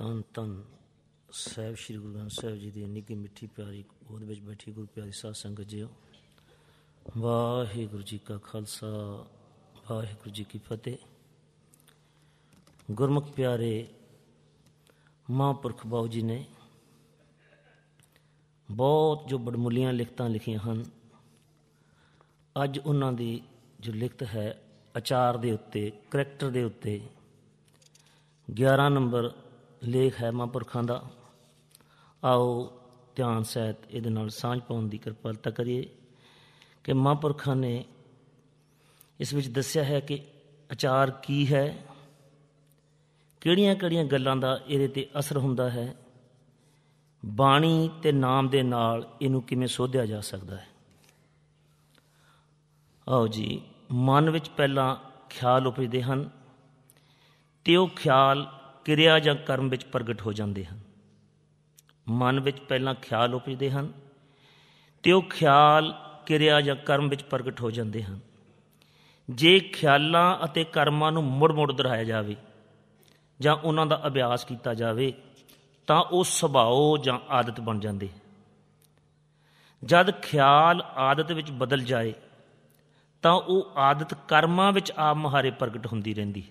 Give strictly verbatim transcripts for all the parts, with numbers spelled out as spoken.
ਧੰਨ ਧੰਨ ਸਾਹਿਬ ਸ਼੍ਰੀ ਗੁਰੂ ਗ੍ਰੰਥ ਸਾਹਿਬ ਜੀ ਦੀ ਨਿੱਘੀ ਮਿੱਠੀ ਪਿਆਰੀ ਉਹਦੇ ਵਿੱਚ ਬੈਠੀ ਗੁਰੂ ਪਿਆਰੀ ਸਾਧ ਸੰਗਤ ਜੀਓ, ਵਾਹਿਗੁਰੂ ਜੀ ਕਾ ਖਾਲਸਾ ਵਾਹਿਗੁਰੂ ਜੀ ਕੀ ਫਤਿਹ। ਗੁਰਮੁਖ ਪਿਆਰੇ ਮਹਾਂਪੁਰਖ ਬਾਊ ਜੀ ਨੇ ਬਹੁਤ ਜੋ ਬੜਮੁੱਲੀਆਂ ਲਿਖਤਾਂ ਲਿਖੀਆਂ ਹਨ। ਅੱਜ ਉਹਨਾਂ ਦੀ ਜੋ ਲਿਖਤ ਹੈ ਆਚਾਰ ਦੇ ਉੱਤੇ, ਕਰੈਕਟਰ ਦੇ ਉੱਤੇ, ਗਿਆਰਾਂ ਨੰਬਰ ਲੇਖ ਹੈ ਮਹਾਂਪੁਰਖਾਂ ਦਾ। ਆਓ ਧਿਆਨ ਸਹਿਤ ਇਹਦੇ ਨਾਲ ਸਾਂਝ ਪਾਉਣ ਦੀ ਕਿਰਪਾਲਤਾ ਕਰੀਏ ਕਿ ਮਹਾਂਪੁਰਖਾਂ ਨੇ ਇਸ ਵਿੱਚ ਦੱਸਿਆ ਹੈ ਕਿ ਆਚਾਰ ਕੀ ਹੈ, ਕਿਹੜੀਆਂ ਕਿਹੜੀਆਂ ਗੱਲਾਂ ਦਾ ਇਹਦੇ 'ਤੇ ਅਸਰ ਹੁੰਦਾ ਹੈ, ਬਾਣੀ ਅਤੇ ਨਾਮ ਦੇ ਨਾਲ ਇਹਨੂੰ ਕਿਵੇਂ ਸੋਧਿਆ ਜਾ ਸਕਦਾ ਹੈ। ਆਓ ਜੀ, ਮਨ ਵਿੱਚ ਪਹਿਲਾਂ ਖਿਆਲ ਉਪਜਦੇ ਹਨ ਅਤੇ ਉਹ ਖਿਆਲ ਕਿਰਿਆ ਜਾਂ ਕਰਮ ਵਿੱਚ ਪ੍ਰਗਟ ਹੋ ਜਾਂਦੇ ਹਨ। ਮਨ ਵਿੱਚ ਪਹਿਲਾਂ ਖਿਆਲ ਉਪਜਦੇ ਹਨ ਅਤੇ ਉਹ ਖਿਆਲ ਕਿਰਿਆ ਜਾਂ ਕਰਮ ਵਿੱਚ ਪ੍ਰਗਟ ਹੋ ਜਾਂਦੇ ਹਨ। ਜੇ ਖਿਆਲਾਂ ਅਤੇ ਕਰਮਾਂ ਨੂੰ ਮੁੜ ਮੁੜ ਦੁਹਰਾਇਆ ਜਾਵੇ ਜਾਂ ਉਹਨਾਂ ਦਾ ਅਭਿਆਸ ਕੀਤਾ ਜਾਵੇ ਤਾਂ ਉਹ ਸੁਭਾਅ ਜਾਂ ਆਦਤ ਬਣ ਜਾਂਦੇ। ਜਦ ਖਿਆਲ ਆਦਤ ਵਿੱਚ ਬਦਲ ਜਾਏ ਤਾਂ ਉਹ ਆਦਤ ਕਰਮਾਂ ਵਿੱਚ ਆਪ ਮੁਹਾਰੇ ਪ੍ਰਗਟ ਹੁੰਦੀ ਰਹਿੰਦੀ।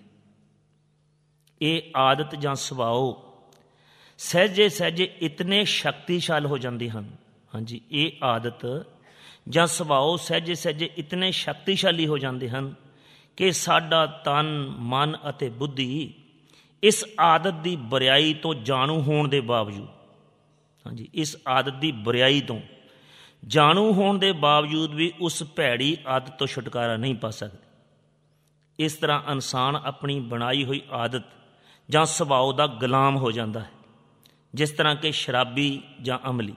ਇਹ ਆਦਤ ਜਾਂ ਸੁਭਾਅ ਸਹਿਜੇ ਸਹਿਜੇ ਇਤਨੇ ਸ਼ਕਤੀਸ਼ਾਲ ਹੋ ਜਾਂਦੇ ਹਨ। ਹਾਂਜੀ, ਇਹ ਆਦਤ ਜਾਂ ਸੁਭਾਅ ਸਹਿਜੇ ਸਹਿਜੇ ਇਤਨੇ ਸ਼ਕਤੀਸ਼ਾਲੀ ਹੋ ਜਾਂਦੇ ਹਨ ਕਿ ਸਾਡਾ ਤਨ, ਮਨ ਅਤੇ ਬੁੱਧੀ ਇਸ ਆਦਤ ਦੀ ਬੁਰਾਈ ਤੋਂ ਜਾਣੂ ਹੋਣ ਦੇ ਬਾਵਜੂਦ, ਹਾਂਜੀ ਇਸ ਆਦਤ ਦੀ ਬੁਰਾਈ ਤੋਂ ਜਾਣੂ ਹੋਣ ਦੇ ਬਾਵਜੂਦ ਵੀ ਉਸ ਭੈੜੀ ਆਦਤ ਤੋਂ ਛੁਟਕਾਰਾ ਨਹੀਂ ਪਾ ਸਕਦੇ। ਇਸ ਤਰ੍ਹਾਂ ਇਨਸਾਨ ਆਪਣੀ ਬਣਾਈ ਹੋਈ ਆਦਤ ਜਾਂ ਸੁਭਾਅ ਦਾ ਗੁਲਾਮ ਹੋ ਜਾਂਦਾ ਹੈ, ਜਿਸ ਤਰ੍ਹਾਂ ਕਿ ਸ਼ਰਾਬੀ ਜਾਂ ਅਮਲੀ।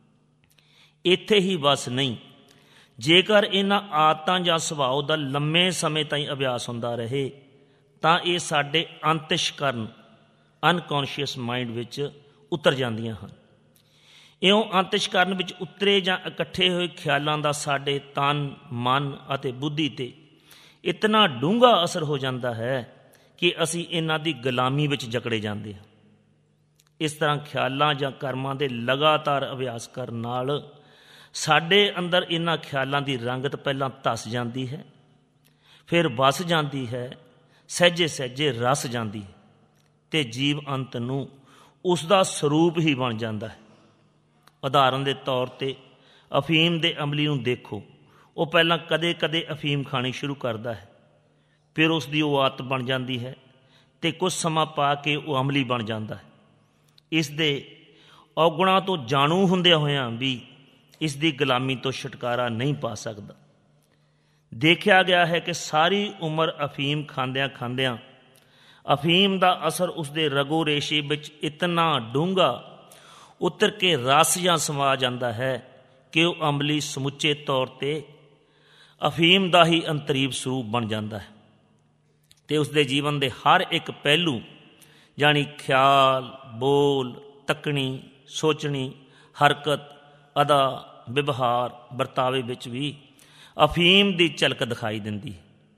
ਇੱਥੇ ਹੀ ਬਸ ਨਹੀਂ, ਜੇਕਰ ਇਹਨਾਂ ਆਦਤਾਂ ਜਾਂ ਸੁਭਾਅ ਦਾ ਲੰਮੇ ਸਮੇਂ ਤਾਈਂ ਅਭਿਆਸ ਹੁੰਦਾ ਰਹੇ ਤਾਂ ਇਹ ਸਾਡੇ ਅੰਤਿਸ਼ਕਰਨ ਅਨਕੌਨਸ਼ੀਅਸ ਮਾਈਂਡ ਵਿੱਚ ਉਤਰ ਜਾਂਦੀਆਂ ਹਨ। ਇਉਂ ਅੰਤਿਸ਼ਕਰਨ ਵਿੱਚ ਉਤਰੇ ਜਾਂ ਇਕੱਠੇ ਹੋਏ ਖਿਆਲਾਂ ਦਾ ਸਾਡੇ ਤਨ, ਮਨ ਅਤੇ ਬੁੱਧੀ 'ਤੇ ਇਤਨਾ ਡੂੰਘਾ ਅਸਰ ਹੋ ਜਾਂਦਾ ਹੈ ਕਿ ਅਸੀਂ ਇਹਨਾਂ ਦੀ ਗੁਲਾਮੀ ਵਿੱਚ ਜਕੜੇ ਜਾਂਦੇ ਹਾਂ। ਇਸ ਤਰ੍ਹਾਂ ਖਿਆਲਾਂ ਜਾਂ ਕਰਮਾਂ ਦੇ ਲਗਾਤਾਰ ਅਭਿਆਸ ਕਰਨ ਨਾਲ ਸਾਡੇ ਅੰਦਰ ਇਹਨਾਂ ਖਿਆਲਾਂ ਦੀ ਰੰਗਤ ਪਹਿਲਾਂ ਧੱਸ ਜਾਂਦੀ ਹੈ, ਫਿਰ ਵਸ ਜਾਂਦੀ ਹੈ, ਸਹਿਜੇ ਸਹਿਜੇ ਰਸ ਜਾਂਦੀ ਹੈ ਅਤੇ ਜੀਵ ਅੰਤ ਨੂੰ ਉਸ ਦਾ ਸਰੂਪ ਹੀ ਬਣ ਜਾਂਦਾ ਹੈ। ਉਦਾਹਰਨ ਦੇ ਤੌਰ 'ਤੇ ਅਫੀਮ ਦੇ ਅਮਲੀ ਨੂੰ ਦੇਖੋ। ਉਹ ਪਹਿਲਾਂ ਕਦੇ ਕਦੇ ਅਫੀਮ ਖਾਣੀ ਸ਼ੁਰੂ ਕਰਦਾ ਹੈ, ਫਿਰ ਉਸ ਦੀ ਉਹ ਆਦਤ ਬਣ ਜਾਂਦੀ ਹੈ ਅਤੇ ਕੁਝ ਸਮਾਂ ਪਾ ਕੇ ਉਹ ਅਮਲੀ ਬਣ ਜਾਂਦਾ ਹੈ। ਇਸ ਦੇ ਔਗੁਣਾਂ ਤੋਂ ਜਾਣੂ ਹੁੰਦਿਆਂ ਹੋਇਆਂ ਵੀ ਇਸ ਦੀ ਗੁਲਾਮੀ ਤੋਂ ਛੁਟਕਾਰਾ ਨਹੀਂ ਪਾ ਸਕਦਾ। ਦੇਖਿਆ ਗਿਆ ਹੈ ਕਿ ਸਾਰੀ ਉਮਰ ਅਫੀਮ ਖਾਂਦਿਆਂ ਖਾਂਦਿਆਂ ਅਫੀਮ ਦਾ ਅਸਰ ਉਸਦੇ ਰਗੋ ਰੇਸ਼ੇ ਵਿੱਚ ਇਤਨਾ ਡੂੰਘਾ ਉਤਰ ਕੇ ਰਸ ਜਾਂ ਸਮਾ ਜਾਂਦਾ ਹੈ ਕਿ ਉਹ ਅਮਲੀ ਸਮੁੱਚੇ ਤੌਰ 'ਤੇ ਅਫੀਮ ਦਾ ਹੀ ਅੰਤਰੀਵ ਸਰੂਪ ਬਣ ਜਾਂਦਾ ਹੈ ਅਤੇ ਉਸਦੇ ਜੀਵਨ ਦੇ ਹਰ ਇੱਕ ਪਹਿਲੂ ਯਾਨੀ ਖਿਆਲ, ਬੋਲ, ਤੱਕਣੀ, ਸੋਚਣੀ, ਹਰਕਤ, ਅਦਾ, ਵਿਵਹਾਰ, ਵਰਤਾਵੇ ਵਿੱਚ ਵੀ ਅਫੀਮ ਦੀ ਝਲਕ ਦਿਖਾਈ ਦਿੰਦੀ ਹੈ।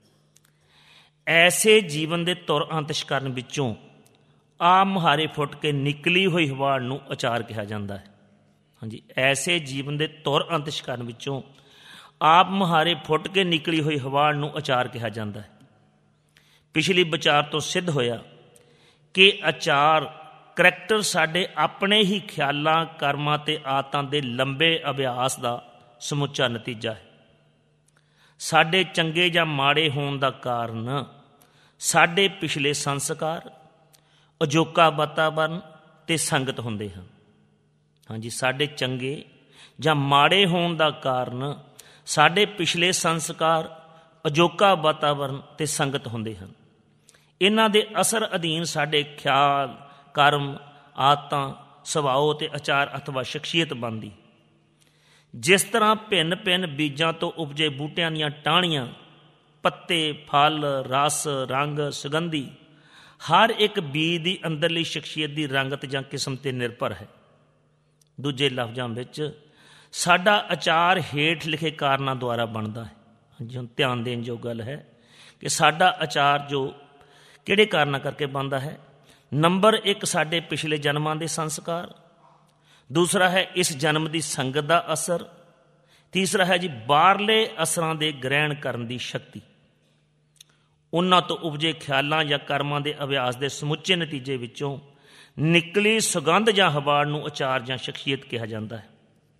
ਐਸੇ ਜੀਵਨ ਦੇ ਧੁਰ ਅੰਤਿਸ਼ਕਰਨ ਵਿੱਚੋਂ ਆਪ ਮੁਹਾਰੇ ਫੁੱਟ ਕੇ ਨਿਕਲੀ ਹੋਈ ਹਵਾੜ ਨੂੰ ਆਚਾਰ ਕਿਹਾ ਜਾਂਦਾ ਹੈ। ਹਾਂਜੀ, ਐਸੇ ਜੀਵਨ ਦੇ ਧੁਰ ਅੰਤਿਸ਼ਕਰਨ ਵਿੱਚੋਂ ਆਪ ਮੁਹਾਰੇ ਫੁੱਟ ਕੇ ਨਿਕਲੀ ਹੋਈ ਹਵਾੜ ਨੂੰ ਆਚਾਰ ਕਿਹਾ ਜਾਂਦਾ ਹੈ। ਪਿਛਲੀ ਵਿਚਾਰ ਤੋਂ ਸਿੱਧ ਹੋਇਆ ਕਿ ਆਚਾਰ ਕਰੈਕਟਰ ਸਾਡੇ ਆਪਣੇ ਹੀ ਖਿਆਲਾਂ, ਕਰਮਾਂ ਅਤੇ ਆਦਤਾਂ ਦੇ ਲੰਬੇ ਅਭਿਆਸ ਦਾ ਸਮੁੱਚਾ ਨਤੀਜਾ ਹੈ। ਸਾਡੇ ਚੰਗੇ ਜਾਂ ਮਾੜੇ ਹੋਣ ਦਾ ਕਾਰਨ ਸਾਡੇ ਪਿਛਲੇ ਸੰਸਕਾਰ, ਅਜੋਕਾ ਵਾਤਾਵਰਨ ਅਤੇ ਸੰਗਤ ਹੁੰਦੇ ਹਨ। ਹਾਂਜੀ, ਸਾਡੇ ਚੰਗੇ ਜਾਂ ਮਾੜੇ ਹੋਣ ਦਾ ਕਾਰਨ ਸਾਡੇ ਪਿਛਲੇ ਸੰਸਕਾਰ, ਅਜੋਕਾ ਵਾਤਾਵਰਨ ਅਤੇ ਸੰਗਤ ਹੁੰਦੇ ਹਨ। ਇਹਨਾਂ ਦੇ ਅਸਰ ਅਧੀਨ ਸਾਡੇ ਖਿਆਲ, ਕਰਮ, ਆਦਤਾਂ, ਸੁਭਾਅ ਅਤੇ ਆਚਾਰ ਅਥਵਾ ਸ਼ਖਸੀਅਤ ਬਣਦੀ। ਜਿਸ ਤਰ੍ਹਾਂ ਭਿੰਨ ਭਿੰਨ ਬੀਜਾਂ ਤੋਂ ਉਪਜੇ ਬੂਟਿਆਂ ਦੀਆਂ ਟਾਹਣੀਆਂ, ਪੱਤੇ, ਫਲ, ਰਸ, ਰੰਗ, ਸੁਗੰਧੀ, ਹਰ ਇੱਕ ਬੀਜ ਦੀ ਅੰਦਰਲੀ ਸ਼ਖਸੀਅਤ ਦੀ ਰੰਗਤ ਜਾਂ ਕਿਸਮ 'ਤੇ ਨਿਰਭਰ ਹੈ। ਦੂਜੇ ਲਫ਼ਜ਼ਾਂ ਵਿੱਚ ਸਾਡਾ ਆਚਾਰ ਹੇਠ ਲਿਖੇ ਕਾਰਨਾਂ ਦੁਆਰਾ ਬਣਦਾ ਹੈ। ਹਾਂਜੀ, ਹੁਣ ਧਿਆਨ ਦੇਣ ਯੋਗ ਗੱਲ ਹੈ ਕਿ ਸਾਡਾ ਆਚਾਰ ਜੋ ਕਿਹੜੇ ਕਾਰਨਾਂ ਕਰਕੇ ਬਣਦਾ ਹੈ। ਨੰਬਰ ਇੱਕ ਸਾਡੇ ਪਿਛਲੇ ਜਨਮਾਂ ਦੇ ਸੰਸਕਾਰ, ਦੂਸਰਾ ਹੈ ਇਸ ਜਨਮ ਦੀ ਸੰਗਤ ਦਾ ਅਸਰ, ਤੀਸਰਾ ਹੈ ਜੀ ਬਾਹਰਲੇ ਅਸਰਾਂ ਦੇ ਗ੍ਰਹਿਣ ਕਰਨ ਦੀ ਸ਼ਕਤੀ। ਉਹਨਾਂ ਤੋਂ ਉਪਜੇ ਖਿਆਲਾਂ ਜਾਂ ਕਰਮਾਂ ਦੇ ਅਭਿਆਸ ਦੇ ਸਮੁੱਚੇ ਨਤੀਜੇ ਵਿੱਚੋਂ ਨਿਕਲੀ ਸੁਗੰਧ ਜਾਂ ਹਵਾੜ ਨੂੰ ਆਚਾਰ ਜਾਂ ਸ਼ਖਸੀਅਤ ਕਿਹਾ ਜਾਂਦਾ ਹੈ।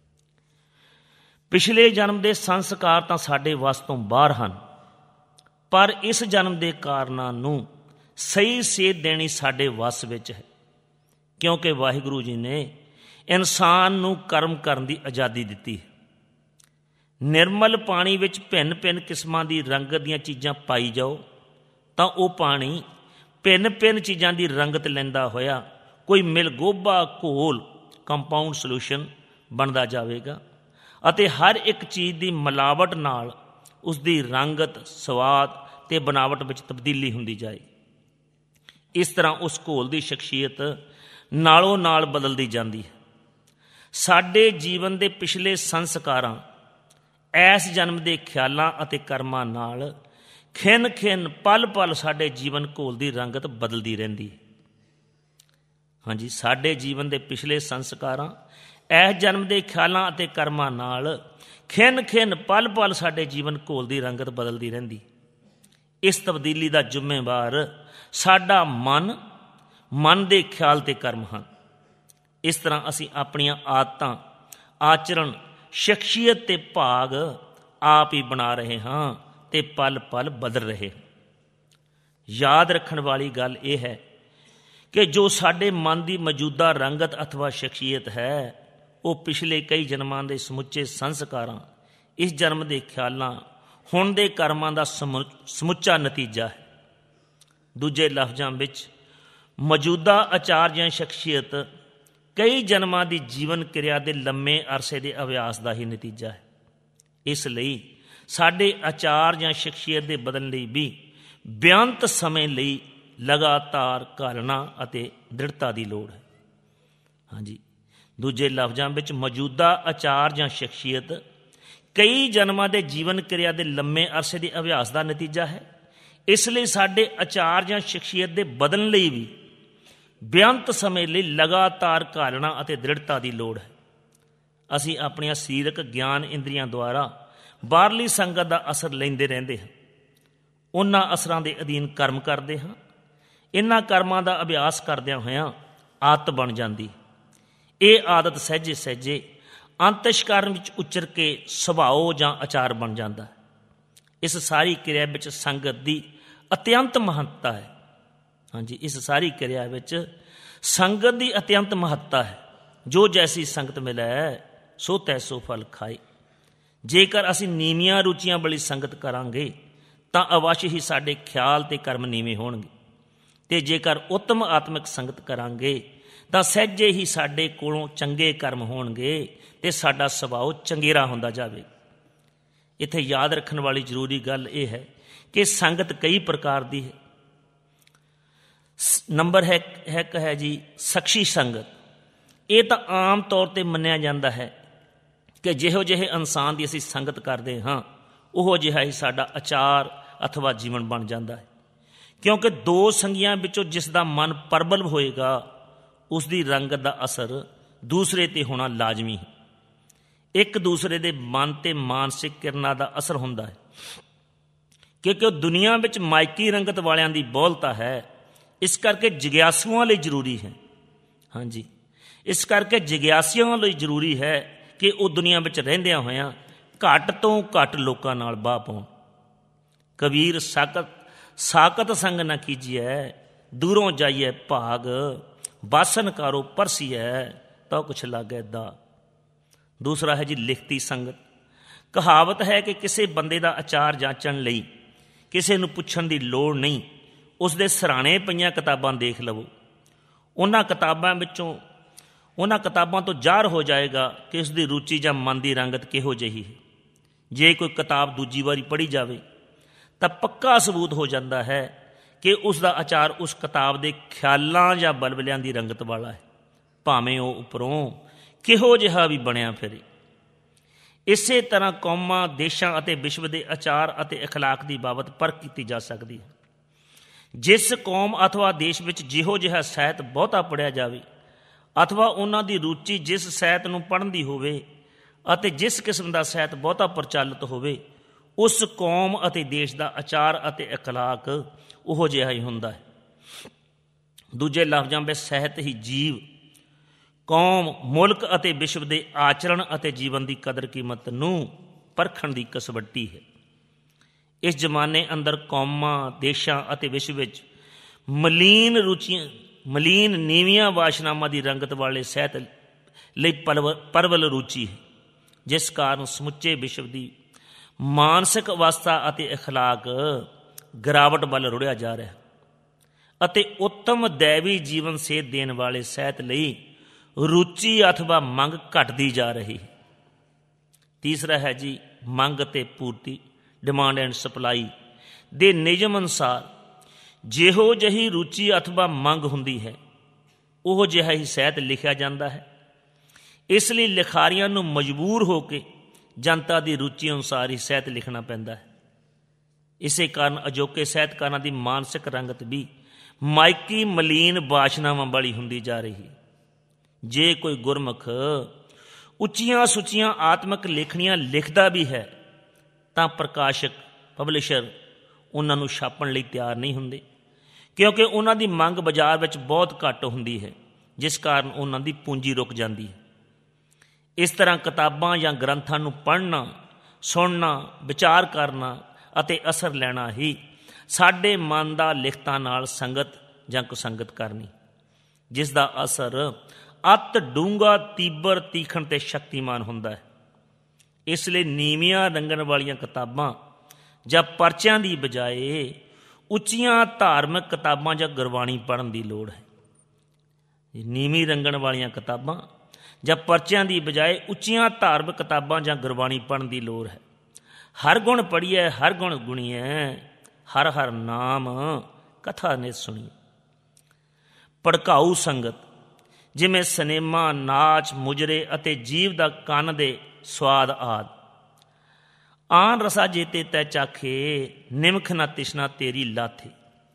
ਪਿਛਲੇ ਜਨਮ ਦੇ ਸੰਸਕਾਰ ਤਾਂ ਸਾਡੇ ਵੱਸ ਤੋਂ ਬਾਹਰ ਹਨ, ਪਰ ਇਸ ਜਨਮ ਦੇ ਕਾਰਨਾਂ ਨੂੰ ਸਹੀ ਸੇਧ ਦੇਣੀ ਸਾਡੇ ਵੱਸ ਵਿੱਚ ਹੈ, ਕਿਉਂਕਿ ਵਾਹਿਗੁਰੂ ਜੀ ਨੇ ਇਨਸਾਨ ਨੂੰ ਕਰਮ ਕਰਨ ਦੀ ਆਜ਼ਾਦੀ ਦਿੱਤੀ ਹੈ। ਨਿਰਮਲ ਪਾਣੀ ਵਿੱਚ ਭਿੰਨ ਭਿੰਨ ਕਿਸਮਾਂ ਦੀ ਰੰਗਤ ਦੀਆਂ ਚੀਜ਼ਾਂ ਪਾਈ ਜਾਓ ਤਾਂ ਉਹ ਪਾਣੀ ਭਿੰਨ ਭਿੰਨ ਚੀਜ਼ਾਂ ਦੀ ਰੰਗਤ ਲੈਂਦਾ ਹੋਇਆ ਕੋਈ ਮਿਲਗੋਭਾ ਘੋਲ ਕੰਪਾਊਂਡ ਸੋਲੂਸ਼ਨ ਬਣਦਾ ਜਾਵੇਗਾ ਅਤੇ ਹਰ ਇੱਕ ਚੀਜ਼ ਦੀ ਮਿਲਾਵਟ ਨਾਲ ਉਸ ਦੀ ਰੰਗਤ, ਸਵਾਦ ਅਤੇ ਬਣਾਵਟ ਵਿੱਚ ਤਬਦੀਲੀ ਹੁੰਦੀ ਜਾਏ। ਇਸ ਤਰ੍ਹਾਂ ਉਸ ਘੋਲ ਦੀ ਸ਼ਖਸੀਅਤ ਨਾਲੋਂ ਨਾਲ ਬਦਲਦੀ ਜਾਂਦੀ ਹੈ। ਸਾਡੇ ਜੀਵਨ ਦੇ ਪਿਛਲੇ ਸੰਸਕਾਰਾਂ, ਇਸ ਜਨਮ ਦੇ ਖਿਆਲਾਂ ਅਤੇ ਕਰਮਾਂ ਨਾਲ ਖਿੰਨ ਖਿੰਨ ਪਲ ਪਲ ਸਾਡੇ ਜੀਵਨ ਘੋਲ ਦੀ ਰੰਗਤ ਬਦਲਦੀ ਰਹਿੰਦੀ ਹੈ। ਹਾਂਜੀ, ਸਾਡੇ ਜੀਵਨ ਦੇ ਪਿਛਲੇ ਸੰਸਕਾਰਾਂ, ਇਸ ਜਨਮ ਦੇ ਖਿਆਲਾਂ ਅਤੇ ਕਰਮਾਂ ਨਾਲ ਖਿੰਨ ਖਿੰਨ ਪਲ ਪਲ ਸਾਡੇ ਜੀਵਨ ਘੋਲ ਦੀ ਰੰਗਤ ਬਦਲਦੀ ਰਹਿੰਦੀ। ਇਸ ਤਬਦੀਲੀ ਦਾ ਜ਼ਿੰਮੇਵਾਰ ਸਾਡਾ ਮਨ, ਮਨ ਦੇ ਖਿਆਲ ਅਤੇ ਕਰਮ ਹਨ। ਇਸ ਤਰ੍ਹਾਂ ਅਸੀਂ ਆਪਣੀਆਂ ਆਦਤਾਂ, ਆਚਰਣ, ਸ਼ਖਸੀਅਤ ਅਤੇ ਭਾਗ ਆਪ ਹੀ ਬਣਾ ਰਹੇ ਹਾਂ ਅਤੇ ਪਲ ਪਲ ਬਦਲ ਰਹੇ। ਯਾਦ ਰੱਖਣ ਵਾਲੀ ਗੱਲ ਇਹ ਹੈ ਕਿ ਜੋ ਸਾਡੇ ਮਨ ਦੀ ਮੌਜੂਦਾ ਰੰਗਤ ਅਥਵਾ ਸ਼ਖਸੀਅਤ ਹੈ, ਉਹ ਪਿਛਲੇ ਕਈ ਜਨਮਾਂ ਦੇ ਸਮੁੱਚੇ ਸੰਸਕਾਰਾਂ, ਇਸ ਜਨਮ ਦੇ ਖਿਆਲਾਂ, ਹੁਣ ਦੇ ਕਰਮਾਂ ਦਾ ਸਮੁ ਸਮੁੱਚਾ ਨਤੀਜਾ ਹੈ। ਦੂਜੇ ਲਫ਼ਜ਼ਾਂ ਵਿੱਚ ਮੌਜੂਦਾ ਆਚਾਰ ਜਾਂ ਸ਼ਖਸੀਅਤ ਕਈ ਜਨਮਾਂ ਦੀ ਜੀਵਨ ਕਿਰਿਆ ਦੇ ਲੰਮੇ ਅਰਸੇ ਦੇ ਅਭਿਆਸ ਦਾ ਹੀ ਨਤੀਜਾ ਹੈ। ਇਸ ਲਈ ਸਾਡੇ ਆਚਾਰ ਜਾਂ ਸ਼ਖਸੀਅਤ ਦੇ ਬਦਲਣ ਲਈ ਵੀ ਬੇਅੰਤ ਸਮੇਂ ਲਈ ਲਗਾਤਾਰ ਘਾਲਣਾ ਅਤੇ ਦ੍ਰਿੜਤਾ ਦੀ ਲੋੜ ਹੈ। ਹਾਂਜੀ, ਦੂਜੇ ਲਫ਼ਜ਼ਾਂ ਵਿੱਚ ਮੌਜੂਦਾ ਆਚਾਰ ਜਾਂ ਸ਼ਖਸੀਅਤ ਕਈ ਜਨਮਾਂ ਦੇ ਜੀਵਨ ਕਿਰਿਆ ਦੇ ਲੰਮੇ ਅਰਸੇ ਦੇ ਅਭਿਆਸ ਦਾ ਨਤੀਜਾ ਹੈ। ਇਸ ਲਈ ਸਾਡੇ ਆਚਾਰ ਜਾਂ ਸ਼ਖਸੀਅਤ ਦੇ ਬਦਲਣ ਲਈ ਵੀ ਬੇਅੰਤ ਸਮੇਂ ਲਈ ਲਗਾਤਾਰ ਘਾਲਣਾ ਅਤੇ ਦ੍ਰਿੜਤਾ ਦੀ ਲੋੜ ਹੈ। ਅਸੀਂ ਆਪਣੀਆਂ ਸਰੀਰਕ ਗਿਆਨ ਇੰਦਰੀਆਂ ਦੁਆਰਾ ਬਾਹਰਲੀ ਸੰਗਤ ਦਾ ਅਸਰ ਲੈਂਦੇ ਰਹਿੰਦੇ ਹਾਂ। ਉਹਨਾਂ ਅਸਰਾਂ ਦੇ ਅਧੀਨ ਕਰਮ ਕਰਦੇ ਹਾਂ। ਇਹਨਾਂ ਕਰਮਾਂ ਦਾ ਅਭਿਆਸ ਕਰਦਿਆਂ ਹੋਇਆਂ ਆਦਤ ਬਣ ਜਾਂਦੀ। ਇਹ ਆਦਤ ਸਹਿਜੇ ਸਹਿਜੇ ਅੰਤਸ਼ਕਰਨ ਵਿੱਚ ਉਚਰ ਕੇ ਸੁਭਾਅ ਜਾਂ ਆਚਾਰ ਬਣ ਜਾਂਦਾ ਹੈ। ਇਸ ਸਾਰੀ ਕਿਰਿਆ ਵਿੱਚ ਸੰਗਤ ਦੀ ਅਤਿਅੰਤ ਮਹੱਤਤਾ ਹੈ। ਹਾਂਜੀ, ਇਸ ਸਾਰੀ ਕਿਰਿਆ ਵਿੱਚ ਸੰਗਤ ਦੀ ਅਤਿਅੰਤ ਮਹੱਤਤਾ ਹੈ। ਜੋ ਜੈਸੀ ਸੰਗਤ ਮਿਲੈ ਸੋ ਤੈਸੋ ਫਲ ਖਾਏ। ਜੇਕਰ ਅਸੀਂ ਨੀਵੀਆਂ ਰੁਚੀਆਂ ਵਾਲੀ ਸੰਗਤ ਕਰਾਂਗੇ ਤਾਂ ਅਵਸ਼ ਹੀ ਸਾਡੇ ਖਿਆਲ ਅਤੇ ਕਰਮ ਨੀਵੇਂ ਹੋਣਗੇ, ਅਤੇ ਜੇਕਰ ਉੱਤਮ ਆਤਮਿਕ ਸੰਗਤ ਕਰਾਂਗੇ ਤਾਂ ਸਹਿਜੇ ਹੀ ਸਾਡੇ ਕੋਲੋਂ ਚੰਗੇ ਕਰਮ ਹੋਣਗੇ ਅਤੇ ਸਾਡਾ ਸੁਭਾਅ ਚੰਗੇਰਾ ਹੁੰਦਾ ਜਾਵੇਗਾ। ਇੱਥੇ ਯਾਦ ਰੱਖਣ ਵਾਲੀ ਜ਼ਰੂਰੀ ਗੱਲ ਇਹ ਹੈ ਕਿ ਸੰਗਤ ਕਈ ਪ੍ਰਕਾਰ ਦੀ ਹੈ। ਨੰਬਰ ਹੈ ਇੱਕ ਹੈ ਜੀ ਸਖਸ਼ੀ ਸੰਗਤ। ਇਹ ਤਾਂ ਆਮ ਤੌਰ 'ਤੇ ਮੰਨਿਆ ਜਾਂਦਾ ਹੈ ਕਿ ਜਿਹੋ ਜਿਹੇ ਇਨਸਾਨ ਦੀ ਅਸੀਂ ਸੰਗਤ ਕਰਦੇ ਹਾਂ, ਉਹੋ ਜਿਹਾ ਹੀ ਸਾਡਾ ਆਚਾਰ ਅਥਵਾ ਜੀਵਨ ਬਣ ਜਾਂਦਾ ਹੈ। ਕਿਉਂਕਿ ਦੋ ਸੰਗੀਆਂ ਵਿੱਚੋਂ ਜਿਸ ਦਾ ਮਨ ਪ੍ਰਬਲ ਹੋਏਗਾ, ਉਸ ਦੀ ਰੰਗਤ ਦਾ ਅਸਰ ਦੂਸਰੇ 'ਤੇ ਹੋਣਾ ਲਾਜ਼ਮੀ ਹੈ। ਇੱਕ ਦੂਸਰੇ ਦੇ ਮਨ 'ਤੇ ਮਾਨਸਿਕ ਕਿਰਨਾਂ ਦਾ ਅਸਰ ਹੁੰਦਾ ਹੈ, ਕਿਉਂਕਿ ਉਹ ਦੁਨੀਆ ਵਿੱਚ ਮਾਇਕੀ ਰੰਗਤ ਵਾਲਿਆਂ ਦੀ ਬਹੁਲਤਾ ਹੈ। ਇਸ ਕਰਕੇ ਜਿਗਿਆਸੂਆਂ ਲਈ ਜ਼ਰੂਰੀ ਹੈ। ਹਾਂਜੀ, ਇਸ ਕਰਕੇ ਜਿਗਿਆਸਿਆਂ ਲਈ ਜ਼ਰੂਰੀ ਹੈ ਕਿ ਉਹ ਦੁਨੀਆ ਵਿੱਚ ਰਹਿੰਦਿਆਂ ਹੋਇਆਂ ਘੱਟ ਤੋਂ ਘੱਟ ਲੋਕਾਂ ਨਾਲ ਬਾਹ ਪਾਉਣ। ਕਬੀਰ ਸਾਕਤ ਸਾਕਤ ਸੰਗ ਨਾ ਕੀਜੀਐ, ਦੂਰੋਂ ਜਾਈਏ ਭਾਗ, ਬਾਸਨ ਕਾਰੋ ਪਰਸੀਐ ਤਾਂ ਕੁਛ ਲਾਗੈ ਦਾ। ਦੂਸਰਾ ਹੈ ਜੀ ਲਿਖਤੀ ਸੰਗਤ। ਕਹਾਵਤ ਹੈ ਕਿ ਕਿਸੇ ਬੰਦੇ ਦਾ ਆਚਾਰ ਜਾਂਚਣ ਲਈ ਕਿਸੇ ਨੂੰ ਪੁੱਛਣ ਦੀ ਲੋੜ ਨਹੀਂ, ਉਸ ਦੇ ਸਿਰਹਾਣੇ ਪਈਆਂ ਕਿਤਾਬਾਂ ਦੇਖ ਲਵੋ। ਉਹਨਾਂ ਕਿਤਾਬਾਂ ਵਿੱਚੋਂ ਉਹਨਾਂ ਕਿਤਾਬਾਂ ਤੋਂ ਜ਼ਾਹਰ ਹੋ ਜਾਏਗਾ ਕਿ ਉਸ ਦੀ ਰੁਚੀ ਜਾਂ ਮਨ ਦੀ ਰੰਗਤ ਕਿਹੋ ਜਿਹੀ ਹੈ। ਜੇ ਕੋਈ ਕਿਤਾਬ ਦੂਜੀ ਵਾਰੀ ਪੜ੍ਹੀ ਜਾਵੇ ਤਾਂ ਪੱਕਾ ਸਬੂਤ ਹੋ ਜਾਂਦਾ ਹੈ ਕਿ ਉਸ ਦਾ ਆਚਾਰ ਉਸ ਕਿਤਾਬ ਦੇ ਖਿਆਲਾਂ ਜਾਂ ਬਲਬਲਿਆਂ ਦੀ ਰੰਗਤ ਵਾਲਾ ਹੈ, ਭਾਵੇਂ ਉਹ ਉੱਪਰੋਂ ਕਿਹੋ ਜਿਹਾ ਵੀ ਬਣਿਆ ਫਿਰੇ। ਇਸੇ ਤਰ੍ਹਾਂ ਕੌਮਾਂ, ਦੇਸ਼ਾਂ ਅਤੇ ਵਿਸ਼ਵ ਦੇ ਆਚਾਰ ਅਤੇ ਅਖਲਾਕ ਦੀ ਬਾਬਤ ਪਰਖ ਕੀਤੀ ਜਾ ਸਕਦੀ ਹੈ। ਜਿਸ ਕੌਮ ਅਥਵਾ ਦੇਸ਼ ਵਿੱਚ ਜਿਹੋ ਜਿਹਾ ਸਾਹਿਤ ਬਹੁਤਾ ਪੜ੍ਹਿਆ ਜਾਵੇ ਅਥਵਾ ਉਹਨਾਂ ਦੀ ਰੁਚੀ ਜਿਸ ਸਾਹਿਤ ਨੂੰ ਪੜ੍ਹਨ ਦੀ ਹੋਵੇ ਅਤੇ ਜਿਸ ਕਿਸਮ ਦਾ ਸਾਹਿਤ ਬਹੁਤਾ ਪ੍ਰਚਲਿਤ ਹੋਵੇ, ਉਸ ਕੌਮ ਅਤੇ ਦੇਸ਼ ਦਾ ਆਚਾਰ ਅਤੇ ਅਖਲਾਕ ਉਹੋ ਜਿਹਾ ਹੀ ਹੁੰਦਾ ਹੈ। ਦੂਜੇ ਲਫ਼ਜ਼ਾਂ ਵਿੱਚ ਸਾਹਿਤ ਹੀ ਜੀਵ, ਕੌਮ, ਮੁਲਕ ਅਤੇ ਵਿਸ਼ਵ ਦੇ ਆਚਰਣ ਅਤੇ ਜੀਵਨ ਦੀ ਕਦਰ ਕੀਮਤ ਨੂੰ ਪਰਖਣ ਦੀ ਕਸਵੱਟੀ ਹੈ। ਇਸ ਜ਼ਮਾਨੇ ਅੰਦਰ ਕੌਮਾਂ, ਦੇਸ਼ਾਂ ਅਤੇ ਵਿਸ਼ਵ ਵਿੱਚ ਮਲੀਨ ਰੁਚੀਆਂ ਮਲੀਨ ਨੀਵੀਆਂ ਵਾਸ਼ਨਾਵਾਂ ਦੀ ਰੰਗਤ ਵਾਲੇ ਸਾਹਿਤ ਲਈ ਪਰਵ ਪ੍ਰਬਲ ਰੁਚੀ ਹੈ, ਜਿਸ ਕਾਰਨ ਸਮੁੱਚੇ ਵਿਸ਼ਵ ਦੀ ਮਾਨਸਿਕ ਅਵਸਥਾ ਅਤੇ ਅਖਲਾਕ ਗਿਰਾਵਟ ਵੱਲ ਰੁੜਿਆ ਜਾ ਰਿਹਾ ਅਤੇ ਉੱਤਮ ਦੈਵੀ ਜੀਵਨ ਸੇਧ ਦੇਣ ਵਾਲੇ ਸਾਹਿਤ ਲਈ ਰੁਚੀ ਅਥਵਾ ਮੰਗ ਘਟਦੀ ਜਾ ਰਹੀ ਹੈ। ਤੀਸਰਾ ਹੈ ਜੀ ਮੰਗ ਅਤੇ ਪੂਰਤੀ, ਡਿਮਾਂਡ ਐਂਡ ਸਪਲਾਈ ਦੇ ਨਿਯਮ ਅਨੁਸਾਰ ਜਿਹੋ ਜਿਹੀ ਰੁਚੀ ਅਥਵਾ ਮੰਗ ਹੁੰਦੀ ਹੈ, ਉਹ ਜਿਹਾ ਹੀ ਸਾਹਿਤ ਲਿਖਿਆ ਜਾਂਦਾ ਹੈ। ਇਸ ਲਈ ਲਿਖਾਰੀਆਂ ਨੂੰ ਮਜਬੂਰ ਹੋ ਕੇ ਜਨਤਾ ਦੀ ਰੁਚੀ ਅਨੁਸਾਰ ਹੀ ਸਾਹਿਤ ਲਿਖਣਾ ਪੈਂਦਾ ਹੈ। ਇਸੇ ਕਾਰਨ ਅਜੋਕੇ ਸਾਹਿਤਕਾਰਾਂ ਦੀ ਮਾਨਸਿਕ ਰੰਗਤ ਵੀ ਮਾਇਕੀ ਮਲੀਨ ਵਾਸ਼ਨਾਵਾਂ ਵਾਲੀ ਹੁੰਦੀ ਜਾ ਰਹੀ ਹੈ। ਜੇ ਕੋਈ ਗੁਰਮੁਖ ਉੱਚੀਆਂ ਸੁੱਚੀਆਂ ਆਤਮਿਕ ਲੇਖਣੀਆਂ ਲਿਖਦਾ ਵੀ ਹੈ ਤਾਂ ਪ੍ਰਕਾਸ਼ਕ, ਪਬਲਿਸ਼ਰ ਉਹਨਾਂ ਨੂੰ ਛਾਪਣ ਲਈ ਤਿਆਰ ਨਹੀਂ ਹੁੰਦੇ, ਕਿਉਂਕਿ ਉਹਨਾਂ ਦੀ ਮੰਗ ਬਾਜ਼ਾਰ ਵਿੱਚ ਬਹੁਤ ਘੱਟ ਹੁੰਦੀ ਹੈ, ਜਿਸ ਕਾਰਨ ਉਹਨਾਂ ਦੀ ਪੂੰਜੀ ਰੁਕ ਜਾਂਦੀ ਹੈ। ਇਸ ਤਰ੍ਹਾਂ ਕਿਤਾਬਾਂ ਜਾਂ ਗ੍ਰੰਥਾਂ ਨੂੰ ਪੜ੍ਹਨਾ, ਸੁਣਨਾ, ਵਿਚਾਰ ਕਰਨਾ ਅਤੇ ਅਸਰ ਲੈਣਾ ਹੀ ਸਾਡੇ ਮਨ ਦਾ ਲਿਖਤਾਂ ਨਾਲ ਸੰਗਤ ਜਾਂ ਕੁਸੰਗਤ ਕਰਨੀ, ਜਿਸ ਦਾ ਅਸਰ ਅਤ ਡੂੰਘਾ, ਤੀਬਰ, ਤੀਖਣ ਅਤੇ ਸ਼ਕਤੀਮਾਨ ਹੁੰਦਾ ਹੈ। ਇਸ ਲਈ ਨੀਵੀਆਂ ਰੰਗਣ ਵਾਲੀਆਂ ਕਿਤਾਬਾਂ ਜਾਂ ਪਰਚਿਆਂ ਦੀ ਬਜਾਏ ਉੱਚੀਆਂ ਧਾਰਮਿਕ ਕਿਤਾਬਾਂ ਜਾਂ ਗੁਰਬਾਣੀ ਪੜ੍ਹਨ ਦੀ ਲੋੜ ਹੈ। ਨੀਵੀਂ ਰੰਗਣ ਵਾਲੀਆਂ ਕਿਤਾਬਾਂ ਜਾਂ ਪਰਚਿਆਂ ਦੀ ਬਜਾਏ ਉੱਚੀਆਂ ਧਾਰਮਿਕ ਕਿਤਾਬਾਂ ਜਾਂ ਗੁਰਬਾਣੀ ਪੜ੍ਹਨ ਦੀ ਲੋੜ ਹੈ। ਹਰ ਗੁਣ ਪੜ੍ਹੀਐ, ਹਰ ਗੁਣ ਗੁਣੀਐ, ਹਰ ਹਰ ਨਾਮ ਕਥਾ ਨਿਤ ਸੁਣੀ। ਭੜਕਾਊ ਸੰਗਤ ਜਿਵੇਂ ਸਿਨੇਮਾ, ਨਾਚ, ਮੁਜਰੇ ਅਤੇ ਜੀਵ ਦਾ ਕੰਨ ਦੇ ਸਵਾਦ ਆਦਿ। ਆਨ ਰਸਾ ਜੇਤੇ ਤੈ ਚਾਖੇ, ਨਿਮਖ ਨਾ ਤਿਸ਼ਨਾ ਤੇਰੀ ਲਾਥੇ।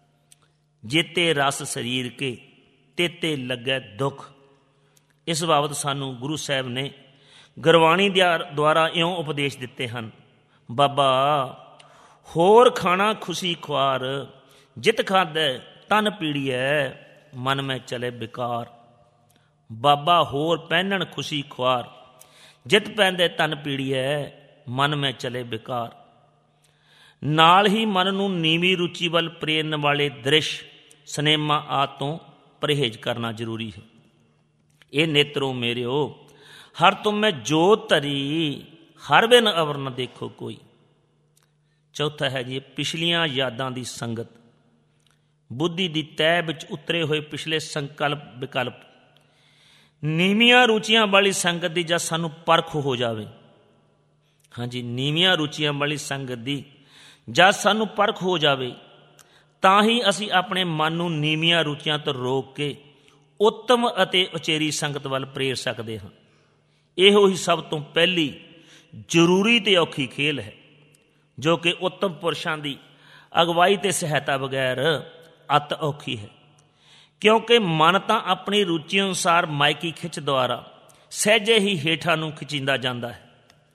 ਜੇਤੇ ਰਸ ਸਰੀਰ ਕੇ, ਤੇਤੇ ਲੱਗੈ ਦੁੱਖ। ਇਸ ਬਾਬਤ ਸਾਨੂੰ ਗੁਰੂ ਸਾਹਿਬ ਨੇ ਗੁਰਬਾਣੀ ਦੁਆਰਾ ਇਉਂ ਉਪਦੇਸ਼ ਦਿੱਤੇ ਹਨ। ਬਾਬਾ ਹੋਰ ਖਾਣਾ ਖੁਸ਼ੀ ਖੁਆਰ, ਜਿਤ ਖਾਧੈ ਤਨ ਪੀੜੀਐ, ਮਨ ਮੈਂ ਚਲੇ ਬਿਕਾਰ। ਬਾਬਾ ਹੋਰ ਪਹਿਨਣ ਖੁਸ਼ੀ ਖੁਆਰ, ਜਿਤ ਪੈਂਦੇ ਤਨ ਪੀੜੀਐ, ਮਨ ਮੈਂ ਚਲੇ ਬਿਕਾਰ। ਨਾਲ ਹੀ ਮਨ ਨੂੰ ਨੀਵੀਂ ਰੁਚੀ ਵੱਲ ਪ੍ਰੇਰਨ ਵਾਲੇ ਦ੍ਰਿਸ਼, ਸਿਨੇਮਾ ਆਦਿ ਤੋਂ ਪਰਹੇਜ਼ ਕਰਨਾ ਜ਼ਰੂਰੀ ਹੈ। ਇਹ ਨੇਤਰੋ ਮੇਰਿਓ ਹਰ ਤੁਮ ਮੈਂ ਜੋਤ ਧਰੀ, ਹਰ ਬਿਨ ਅਵਰ ਨ ਦੇਖੋ ਕੋਈ। ਚੌਥਾ ਹੈ ਜੀ ਪਿਛਲੀਆਂ ਯਾਦਾਂ ਦੀ ਸੰਗਤ। ਬੁੱਧੀ ਦੀ ਤਹਿ ਵਿੱਚ ਉਤਰੇ ਹੋਏ ਪਿਛਲੇ ਸੰਕਲਪ ਵਿਕਲਪ, ਨੀਵੀਆਂ ਰੁਚੀਆਂ ਵਾਲੀ ਸੰਗਤ ਦੀ ਜਦ ਸਾਨੂੰ ਪਰਖ ਹੋ ਜਾਵੇ, ਹਾਂਜੀ ਨੀਵੀਆਂ ਰੁਚੀਆਂ ਵਾਲੀ ਸੰਗਤ ਦੀ ਜਦ ਸਾਨੂੰ ਪਰਖ ਹੋ ਜਾਵੇ, ਤਾਂ ਹੀ ਅਸੀਂ ਆਪਣੇ ਮਨ ਨੂੰ ਨੀਵੀਆਂ ਰੁਚੀਆਂ ਤੋਂ ਰੋਕ ਕੇ ਉੱਤਮ ਅਤੇ ਉਚੇਰੀ ਸੰਗਤ ਵੱਲ ਪ੍ਰੇਰ ਸਕਦੇ ਹਾਂ। ਇਹੋ ਹੀ ਸਭ ਤੋਂ ਪਹਿਲੀ ਜ਼ਰੂਰੀ ਅਤੇ ਔਖੀ ਖੇਲ ਹੈ, ਜੋ ਕਿ ਉੱਤਮ ਪੁਰਸ਼ਾਂ ਦੀ ਅਗਵਾਈ ਅਤੇ ਸਹਾਇਤਾ ਬਗੈਰ ਅਤ ਔਖੀ ਹੈ। ਕਿਉਂਕਿ ਮਨ ਤਾਂ ਆਪਣੀ ਰੁਚੀ ਅਨੁਸਾਰ ਮਾਇਕੀ ਖਿੱਚ ਦੁਆਰਾ ਸਹਿਜੇ ਹੀ ਹੇਠਾਂ ਨੂੰ ਖਿਚੀਂਦਾ ਜਾਂਦਾ ਹੈ।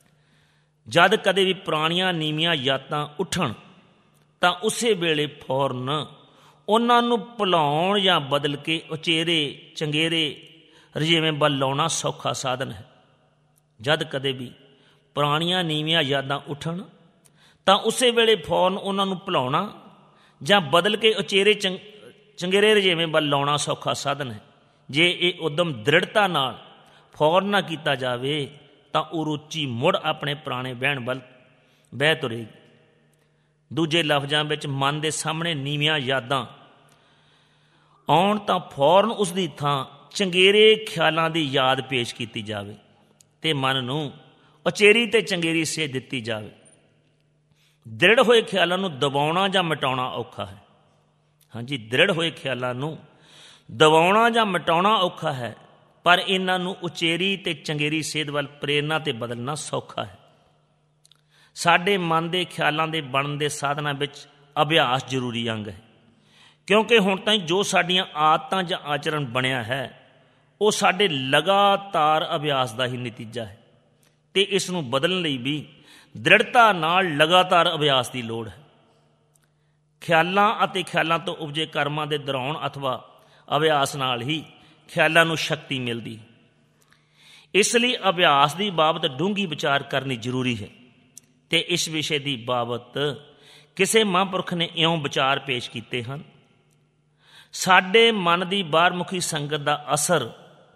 ਜਦ ਕਦੇ ਵੀ ਪੁਰਾਣੀਆਂ ਨੀਵੀਆਂ ਯਾਦਾਂ ਉੱਠਣ ਤਾਂ ਉਸੇ ਵੇਲੇ ਫੌਰਨ ਉਹਨਾਂ ਨੂੰ ਭੁਲਾਉਣ ਜਾਂ ਬਦਲ ਕੇ ਉਚੇਰੇ ਚੰਗੇਰੇ ਰਜੇਵੇਂ ਵੱਲ ਲਾਉਣਾ ਸੌਖਾ ਸਾਧਨ ਹੈ। ਜਦ ਕਦੇ ਵੀ ਪੁਰਾਣੀਆਂ ਨੀਵੀਆਂ ਯਾਦਾਂ ਉੱਠਣ ਤਾਂ ਉਸੇ ਵੇਲੇ ਫੌਰਨ ਉਹਨਾਂ ਨੂੰ ਭੁਲਾਉਣਾ ਜਾਂ ਬਦਲ ਕੇ ਉਚੇਰੇ ਚੰਗ ਚੰਗੇਰੇ ਰਜੇਵੇਂ ਵੱਲ ਲਾਉਣਾ ਸੌਖਾ ਸਾਧਨ ਹੈ। ਜੇ ਇਹ ਉਦਮ ਦ੍ਰਿੜਤਾ ਨਾਲ ਫੌਰਨ ਨਾ ਕੀਤਾ ਜਾਵੇ ਤਾਂ ਉਹ ਰੁਚੀ ਮੁੜ ਆਪਣੇ ਪੁਰਾਣੇ ਵਹਿਣ ਵੱਲ ਬਹਿ ਤੁਰੇਗੀ। ਦੂਜੇ ਲਫ਼ਜ਼ਾਂ ਵਿੱਚ ਮਨ ਦੇ ਸਾਹਮਣੇ ਨੀਵੀਆਂ ਯਾਦਾਂ ਆਉਣ ਤਾਂ ਫੌਰਨ ਉਸ ਦੀ ਥਾਂ ਚੰਗੇਰੇ ਖਿਆਲਾਂ ਦੀ ਯਾਦ ਪੇਸ਼ ਕੀਤੀ ਜਾਵੇ ਅਤੇ ਮਨ ਨੂੰ ਉਚੇਰੀ ਅਤੇ ਚੰਗੇਰੀ ਸੇਧ ਦਿੱਤੀ ਜਾਵੇ। ਦ੍ਰਿੜ ਹੋਏ ਖਿਆਲਾਂ ਨੂੰ ਦਬਾਉਣਾ ਜਾਂ ਮਿਟਾਉਣਾ ਔਖਾ ਹੈ। ਹਾਂਜੀ, ਦ੍ਰਿੜ ਹੋਏ ਖਿਆਲਾਂ ਨੂੰ ਦਬਾਉਣਾ ਜਾਂ ਮਿਟਾਉਣਾ ਔਖਾ ਹੈ, ਪਰ ਇਹਨਾਂ ਨੂੰ ਉਚੇਰੀ ਅਤੇ ਚੰਗੇਰੀ ਸੇਧ ਵੱਲ ਪ੍ਰੇਰਨਾ ਅਤੇ ਬਦਲਣਾ ਸੌਖਾ ਹੈ। ਸਾਡੇ ਮਨ ਦੇ ਖਿਆਲਾਂ ਦੇ ਬਣਨ ਦੇ ਸਾਧਨਾਂ ਵਿੱਚ ਅਭਿਆਸ ਜ਼ਰੂਰੀ ਅੰਗ ਹੈ, ਕਿਉਂਕਿ ਹੁਣ ਤਾਈਂ ਜੋ ਸਾਡੀਆਂ ਆਦਤਾਂ ਜਾਂ ਆਚਰਣ ਬਣਿਆ ਹੈ ਉਹ ਸਾਡੇ ਲਗਾਤਾਰ ਅਭਿਆਸ ਦਾ ਹੀ ਨਤੀਜਾ ਹੈ ਅਤੇ ਇਸ ਨੂੰ ਬਦਲਣ ਲਈ ਵੀ ਦ੍ਰਿੜਤਾ ਨਾਲ ਲਗਾਤਾਰ ਅਭਿਆਸ ਦੀ ਲੋੜ ਹੈ। ਖਿਆਲਾਂ ਅਤੇ ਖਿਆਲਾਂ ਤੋਂ ਉਪਜੇ ਕਰਮਾਂ ਦੇ ਦੁਹਰਾਉਣ ਅਥਵਾ ਅਭਿਆਸ ਨਾਲ ਹੀ ਖਿਆਲਾਂ ਨੂੰ ਸ਼ਕਤੀ ਮਿਲਦੀ। ਇਸ ਲਈ ਅਭਿਆਸ ਦੀ ਬਾਬਤ ਡੂੰਘੀ ਵਿਚਾਰ ਕਰਨੀ ਜ਼ਰੂਰੀ ਹੈ ਅਤੇ ਇਸ ਵਿਸ਼ੇ ਦੀ ਬਾਬਤ ਕਿਸੇ ਮਹਾਂਪੁਰਖ ਨੇ ਇਉਂ ਵਿਚਾਰ ਪੇਸ਼ ਕੀਤੇ ਹਨ। ਸਾਡੇ ਮਨ ਦੀ ਬਾਹਰਮੁਖੀ ਸੰਗਤ ਦਾ ਅਸਰ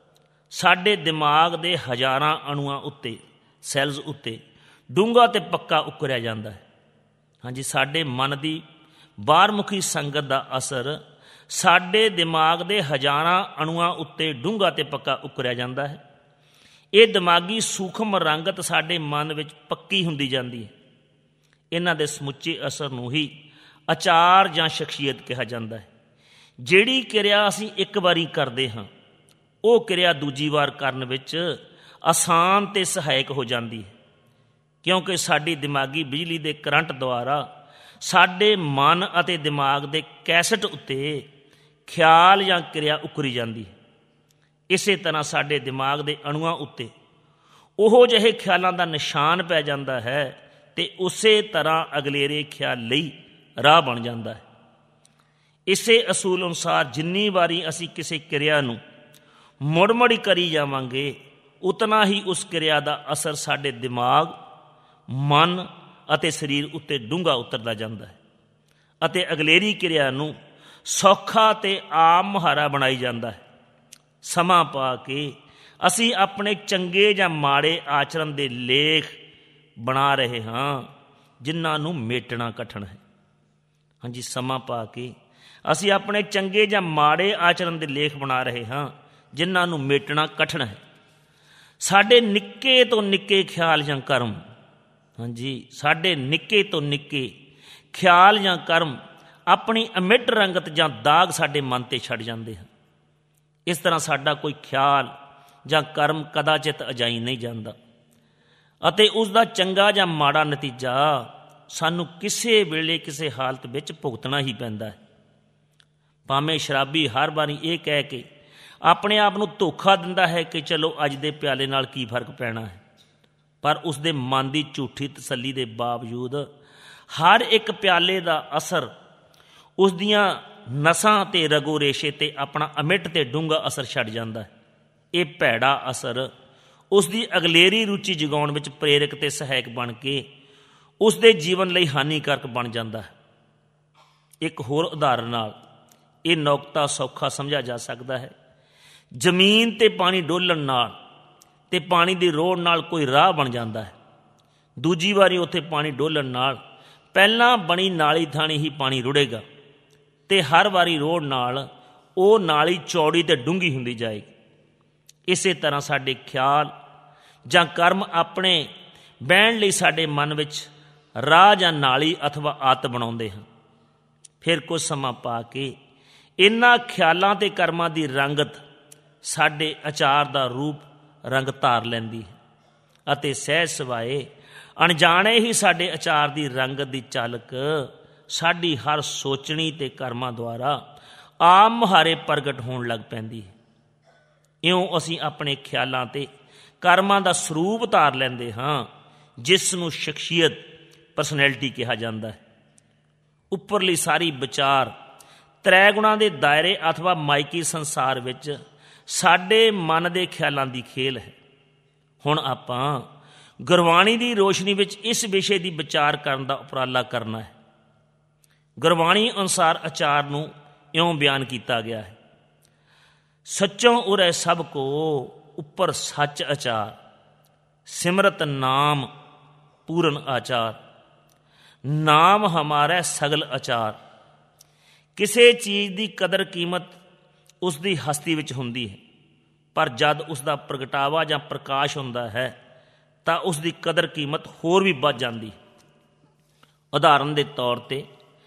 ਸਾਡੇ ਦਿਮਾਗ ਦੇ ਹਜ਼ਾਰਾਂ ਅਣੂਆਂ ਉੱਤੇ, ਸੈੱਲਜ਼ ਉੱਤੇ ਡੂੰਘਾ ਅਤੇ ਪੱਕਾ ਉਕਰਿਆ ਜਾਂਦਾ ਹੈ। ਹਾਂਜੀ, ਸਾਡੇ ਮਨ ਦੀ ਬਾਹਰਮੁਖੀ ਸੰਗਤ ਦਾ ਅਸਰ ਸਾਡੇ ਦਿਮਾਗ ਦੇ ਹਜ਼ਾਰਾਂ ਅਣੂਆਂ ਉੱਤੇ ਡੂੰਘਾ ਅਤੇ ਪੱਕਾ ਉਕਰਿਆ ਜਾਂਦਾ ਹੈ। ਇਹ ਦਿਮਾਗੀ ਸੂਖਮ ਰੰਗਤ ਸਾਡੇ ਮਨ ਵਿੱਚ ਪੱਕੀ ਹੁੰਦੀ ਜਾਂਦੀ ਹੈ। ਇਹਨਾਂ ਦੇ ਸਮੁੱਚੇ ਅਸਰ ਨੂੰ ਹੀ ਆਚਾਰ ਜਾਂ ਸ਼ਖਸੀਅਤ ਕਿਹਾ ਜਾਂਦਾ ਹੈ। ਜਿਹੜੀ ਕਿਰਿਆ ਅਸੀਂ ਇੱਕ ਵਾਰੀ ਕਰਦੇ ਹਾਂ ਉਹ ਕਿਰਿਆ ਦੂਜੀ ਵਾਰ ਕਰਨ ਵਿੱਚ ਆਸਾਨ ਅਤੇ ਸਹਾਇਕ ਹੋ ਜਾਂਦੀ ਹੈ, ਕਿਉਂਕਿ ਸਾਡੀ ਦਿਮਾਗੀ ਬਿਜਲੀ ਦੇ ਕਰੰਟ ਦੁਆਰਾ ਸਾਡੇ ਮਨ ਅਤੇ ਦਿਮਾਗ ਦੇ ਕੈਸਟ ਉੱਤੇ ਖਿਆਲ ਜਾਂ ਕਿਰਿਆ ਉਕਰੀ ਜਾਂਦੀ ਹੈ। ਇਸੇ ਤਰ੍ਹਾਂ ਸਾਡੇ ਦਿਮਾਗ ਦੇ ਅਣੂਆਂ ਉੱਤੇ ਉਹੋ ਜਿਹੇ ਖਿਆਲਾਂ ਦਾ ਨਿਸ਼ਾਨ ਪੈ ਜਾਂਦਾ ਹੈ ਅਤੇ ਉਸੇ ਤਰ੍ਹਾਂ ਅਗਲੇਰੇ ਖਿਆਲ ਲਈ ਰਾਹ ਬਣ ਜਾਂਦਾ ਹੈ। ਇਸੇ ਅਸੂਲ ਅਨੁਸਾਰ ਜਿੰਨੀ ਵਾਰੀ ਅਸੀਂ ਕਿਸੇ ਕਿਰਿਆ ਨੂੰ ਮੁੜ ਮੁੜ ਕਰੀ ਜਾਵਾਂਗੇ ਉਤਨਾ ਹੀ ਉਸ ਕਿਰਿਆ ਦਾ ਅਸਰ ਸਾਡੇ ਦਿਮਾਗ, ਮਨ ਅਤੇ ਸਰੀਰ ਉੱਤੇ ਡੂੰਘਾ ਉਤਰਦਾ ਜਾਂਦਾ ਹੈ ਅਤੇ ਅਗਲੇਰੀ ਕਿਰਿਆ ਨੂੰ ਸੌਖਾ ਅਤੇ ਆਮ ਮੁਹਾਰਾ ਬਣਾਈ ਜਾਂਦਾ ਹੈ। ਸਮਾਂ ਪਾ ਕੇ ਅਸੀਂ ਆਪਣੇ ਚੰਗੇ ਜਾਂ ਮਾੜੇ ਆਚਰਣ ਦੇ ਲੇਖ ਬਣਾ ਰਹੇ ਹਾਂ ਜਿਨ੍ਹਾਂ ਨੂੰ ਮੇਟਣਾ ਕਠਿਨ ਹੈ। ਹਾਂਜੀ, ਸਮਾਂ ਪਾ ਕੇ ਅਸੀਂ ਆਪਣੇ ਚੰਗੇ ਜਾਂ ਮਾੜੇ ਆਚਰਣ ਦੇ ਲੇਖ ਬਣਾ ਰਹੇ ਹਾਂ ਜਿਨ੍ਹਾਂ ਨੂੰ ਮੇਟਣਾ ਕਠਿਨ ਹੈ। ਸਾਡੇ ਨਿੱਕੇ ਤੋਂ ਨਿੱਕੇ ਖਿਆਲ ਜਾਂ ਕਰਮ, ਹਾਂਜੀ ਸਾਡੇ ਨਿੱਕੇ ਤੋਂ ਨਿੱਕੇ ਖਿਆਲ ਜਾਂ ਕਰਮ ਆਪਣੀ ਅਮਿੱਟ ਰੰਗਤ ਜਾਂ ਦਾਗ ਸਾਡੇ ਮਨ 'ਤੇ ਛੱਡ ਜਾਂਦੇ ਹਨ। ਇਸ ਤਰ੍ਹਾਂ ਸਾਡਾ ਕੋਈ ਖਿਆਲ ਜਾਂ ਕਰਮ ਕਦਾਚਿਤ ਅਜਾਈ ਨਹੀਂ ਜਾਂਦਾ ਅਤੇ ਉਸ ਦਾ ਚੰਗਾ ਜਾਂ ਮਾੜਾ ਨਤੀਜਾ ਸਾਨੂੰ ਕਿਸੇ ਵੇਲੇ ਕਿਸੇ ਹਾਲਤ ਵਿੱਚ ਭੁਗਤਣਾ ਹੀ ਪੈਂਦਾ ਹੈ। ਭਾਵੇਂ ਸ਼ਰਾਬੀ ਹਰ ਵਾਰੀ ਇਹ ਕਹਿ ਕੇ ਆਪਣੇ ਆਪ ਨੂੰ ਧੋਖਾ ਦਿੰਦਾ ਹੈ ਕਿ ਚਲੋ ਅੱਜ ਦੇ ਪਿਆਲੇ ਨਾਲ ਕੀ ਫਰਕ ਪੈਣਾ ਹੈ, ਪਰ ਉਸ ਦੇ ਮਨ ਦੀ ਝੂਠੀ ਤਸੱਲੀ ਦੇ ਬਾਵਜੂਦ ਹਰ ਇੱਕ ਪਿਆਲੇ ਦਾ ਅਸਰ ਉਸ ਦੀਆਂ ਨਸਾਂ ਅਤੇ ਰਗੋ ਰੇਸ਼ੇ 'ਤੇ ਆਪਣਾ ਅਮਿੱਟ ਅਤੇ ਡੂੰਘਾ ਅਸਰ ਛੱਡ ਜਾਂਦਾ ਹੈ। ਇਹ ਭੈੜਾ ਅਸਰ ਉਸ ਦੀ ਅਗਲੇਰੀ ਰੁਚੀ ਜਗਾਉਣ ਵਿੱਚ ਪ੍ਰੇਰਕ ਅਤੇ ਸਹਾਇਕ ਬਣ ਕੇ ਉਸ ਦੇ ਜੀਵਨ ਲਈ ਹਾਨੀਕਾਰਕ ਬਣ ਜਾਂਦਾ ਹੈ। ਇੱਕ ਹੋਰ ਉਦਾਹਰਨ ਨਾਲ ਇਹ ਨੁਕਤਾ ਸੌਖਾ ਸਮਝਿਆ ਜਾ ਸਕਦਾ ਹੈ। ਜ਼ਮੀਨ 'ਤੇ ਪਾਣੀ ਡੋਲਣ ਨਾਲ ਅਤੇ ਪਾਣੀ ਦੀ ਰੋੜ ਨਾਲ ਕੋਈ ਰਾਹ ਬਣ ਜਾਂਦਾ ਹੈ। ਦੂਜੀ ਵਾਰੀ ਉੱਥੇ ਪਾਣੀ ਡੋਲਣ ਨਾਲ ਪਹਿਲਾਂ ਬਣੀ ਨਾਲੀ ਥਾਣੀ ਹੀ ਪਾਣੀ ਰੁੜੇਗਾ ਅਤੇ ਹਰ ਵਾਰੀ ਰੋੜ ਨਾਲ ਉਹ ਨਾਲੀ ਚੌੜੀ ਅਤੇ ਡੂੰਘੀ ਹੁੰਦੀ ਜਾਏਗੀ। ਇਸੇ ਤਰ੍ਹਾਂ ਸਾਡੇ ਖਿਆਲ ਜਾਂ ਕਰਮ ਆਪਣੇ ਬਹਿਣ ਲਈ ਸਾਡੇ ਮਨ ਵਿੱਚ ਰਾਹ ਜਾਂ ਨਾਲੀ ਅਥਵਾ ਆਦਤ ਬਣਾਉਂਦੇ ਹਨ। ਫਿਰ ਕੁਝ ਸਮਾਂ ਪਾ ਕੇ ਇਹਨਾਂ ਖਿਆਲਾਂ ਅਤੇ ਕਰਮਾਂ ਦੀ ਰੰਗਤ ਸਾਡੇ ਆਚਾਰ ਦਾ ਰੂਪ ਰੰਗ ਧਾਰ ਲੈਂਦੀ ਹੈ ਅਤੇ ਸਹਿਜ ਸਿਵਾਏ ਅਣਜਾਣੇ ਹੀ ਸਾਡੇ ਆਚਾਰ ਦੀ ਰੰਗਤ ਦੀ ਝਲਕ ਸਾਡੀ ਹਰ ਸੋਚਣੀ ਅਤੇ ਕਰਮਾਂ ਦੁਆਰਾ ਆਮ ਮੁਹਾਰੇ ਪ੍ਰਗਟ ਹੋਣ ਲੱਗ ਪੈਂਦੀ ਹੈ। ਇਉਂ ਅਸੀਂ ਆਪਣੇ ਖਿਆਲਾਂ ਅਤੇ ਕਰਮਾਂ ਦਾ ਸਰੂਪ ਧਾਰ ਲੈਂਦੇ ਹਾਂ ਜਿਸ ਨੂੰ ਸ਼ਖਸੀਅਤ, ਪਰਸਨੈਲਿਟੀ ਕਿਹਾ ਜਾਂਦਾ ਹੈ। ਉੱਪਰਲੀ ਸਾਰੀ ਵਿਚਾਰ ਤ੍ਰੈ ਗੁਣਾਂ ਦੇ ਦਾਇਰੇ ਅਥਵਾ ਮਾਇਕੀ ਸੰਸਾਰ ਵਿੱਚ ਸਾਡੇ ਮਨ ਦੇ ਖਿਆਲਾਂ ਦੀ ਖੇਲ ਹੈ। ਹੁਣ ਆਪਾਂ ਗੁਰਬਾਣੀ ਦੀ ਰੋਸ਼ਨੀ ਵਿੱਚ ਇਸ ਵਿਸ਼ੇ ਦੀ ਵਿਚਾਰ ਕਰਨ ਦਾ ਉਪਰਾਲਾ ਕਰਨਾ ਹੈ। ਗੁਰਬਾਣੀ ਅਨੁਸਾਰ ਆਚਾਰ ਨੂੰ ਇਉਂ ਬਿਆਨ ਕੀਤਾ ਗਿਆ ਹੈ, ਸੱਚੋਂ ਉਰੈ ਸਭ ਕੋ ਉੱਪਰ ਸੱਚ ਆਚਾਰ, ਸਿਮਰਤ ਨਾਮ ਪੂਰਨ ਆਚਾਰ, ਨਾਮ ਹਮਾਰਾ ਸਗਲ ਆਚਾਰ। ਕਿਸੇ ਚੀਜ਼ ਦੀ ਕਦਰ ਕੀਮਤ ਉਸ ਦੀ ਹਸਤੀ ਵਿੱਚ ਹੁੰਦੀ ਹੈ, ਪਰ ਜਦ ਉਸ ਦਾ ਪ੍ਰਗਟਾਵਾ ਜਾਂ ਪ੍ਰਕਾਸ਼ ਹੁੰਦਾ ਹੈ ਤਾਂ ਉਸ ਦੀ ਕਦਰ ਕੀਮਤ ਹੋਰ ਵੀ ਵੱਧ ਜਾਂਦੀ। ਉਦਾਹਰਨ ਦੇ ਤੌਰ 'ਤੇ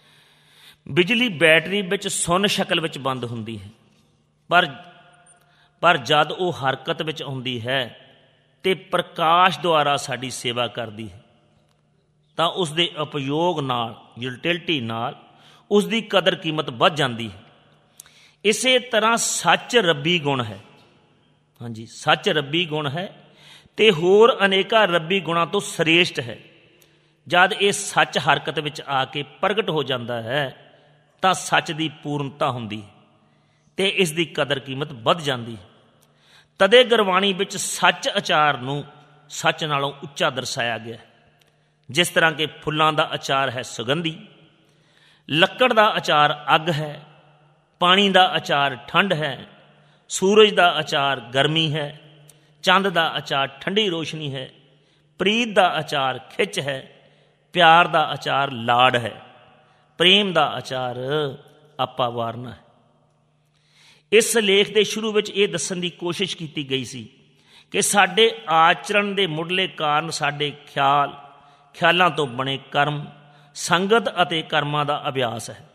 ਬਿਜਲੀ ਬੈਟਰੀ ਵਿੱਚ ਸੁੰਨ ਸ਼ਕਲ ਵਿੱਚ ਬੰਦ ਹੁੰਦੀ ਹੈ, ਪਰ ਪਰ ਜਦ ਉਹ ਹਰਕਤ ਵਿੱਚ ਆਉਂਦੀ ਹੈ ਅਤੇ ਪ੍ਰਕਾਸ਼ ਦੁਆਰਾ ਸਾਡੀ ਸੇਵਾ ਕਰਦੀ ਹੈ ਤਾਂ ਉਸ ਦੇ ਉਪਯੋਗ ਨਾਲ, ਯੂਟਿਲਿਟੀ ਨਾਲ ਉਸ ਦੀ ਕਦਰ ਕੀਮਤ ਵੱਧ ਜਾਂਦੀ ਹੈ। ਇਸੇ ਤਰ੍ਹਾਂ ਸੱਚ ਰੱਬੀ ਗੁਣ ਹੈ। ਹਾਂਜੀ, ਸੱਚ ਰੱਬੀ ਗੁਣ ਹੈ ਅਤੇ ਹੋਰ ਅਨੇਕਾਂ ਰੱਬੀ ਗੁਣਾਂ ਤੋਂ ਸ੍ਰੇਸ਼ਟ ਹੈ। ਜਦ ਇਹ ਸੱਚ ਹਰਕਤ ਵਿੱਚ ਆ ਕੇ ਪ੍ਰਗਟ ਹੋ ਜਾਂਦਾ ਹੈ ਤਾਂ ਸੱਚ ਦੀ ਪੂਰਨਤਾ ਹੁੰਦੀ ਹੈ ਅਤੇ ਇਸ ਦੀ ਕਦਰ ਕੀਮਤ ਵੱਧ ਜਾਂਦੀ ਹੈ। ਤਦੇ ਗੁਰਬਾਣੀ ਵਿੱਚ ਸੱਚ ਆਚਾਰ ਨੂੰ ਸੱਚ ਨਾਲੋਂ ਉੱਚਾ ਦਰਸਾਇਆ ਗਿਆ ਹੈ। ਜਿਸ ਤਰ੍ਹਾਂ ਕਿ ਫੁੱਲਾਂ ਦਾ ਆਚਾਰ ਹੈ ਸੁਗੰਧੀ, ਲੱਕੜ ਦਾ ਆਚਾਰ ਅੱਗ ਹੈ, ਪਾਣੀ ਦਾ ਆਚਾਰ ਠੰਡ ਹੈ, ਸੂਰਜ ਦਾ ਆਚਾਰ ਗਰਮੀ ਹੈ, ਚੰਦ ਦਾ ਆਚਾਰ ਠੰਡੀ ਰੋਸ਼ਨੀ ਹੈ, ਪ੍ਰੀਤ ਦਾ ਆਚਾਰ ਖਿੱਚ ਹੈ, ਪਿਆਰ ਦਾ ਆਚਾਰ ਲਾਡ ਹੈ, ਪ੍ਰੇਮ ਦਾ ਆਚਾਰ ਆਪਾ ਵਾਰਨਾ ਹੈ। ਇਸ ਲੇਖ ਦੇ ਸ਼ੁਰੂ ਵਿੱਚ ਇਹ ਦੱਸਣ ਦੀ ਕੋਸ਼ਿਸ਼ ਕੀਤੀ ਗਈ ਸੀ ਕਿ ਸਾਡੇ ਆਚਰਣ ਦੇ ਮੁੱਢਲੇ ਕਾਰਨ ਸਾਡੇ ਖਿਆਲ, ਖਿਆਲਾਂ ਤੋਂ ਬਣੇ ਕਰਮ, ਸੰਗਤ ਅਤੇ ਕਰਮਾਂ ਦਾ ਅਭਿਆਸ ਹੈ।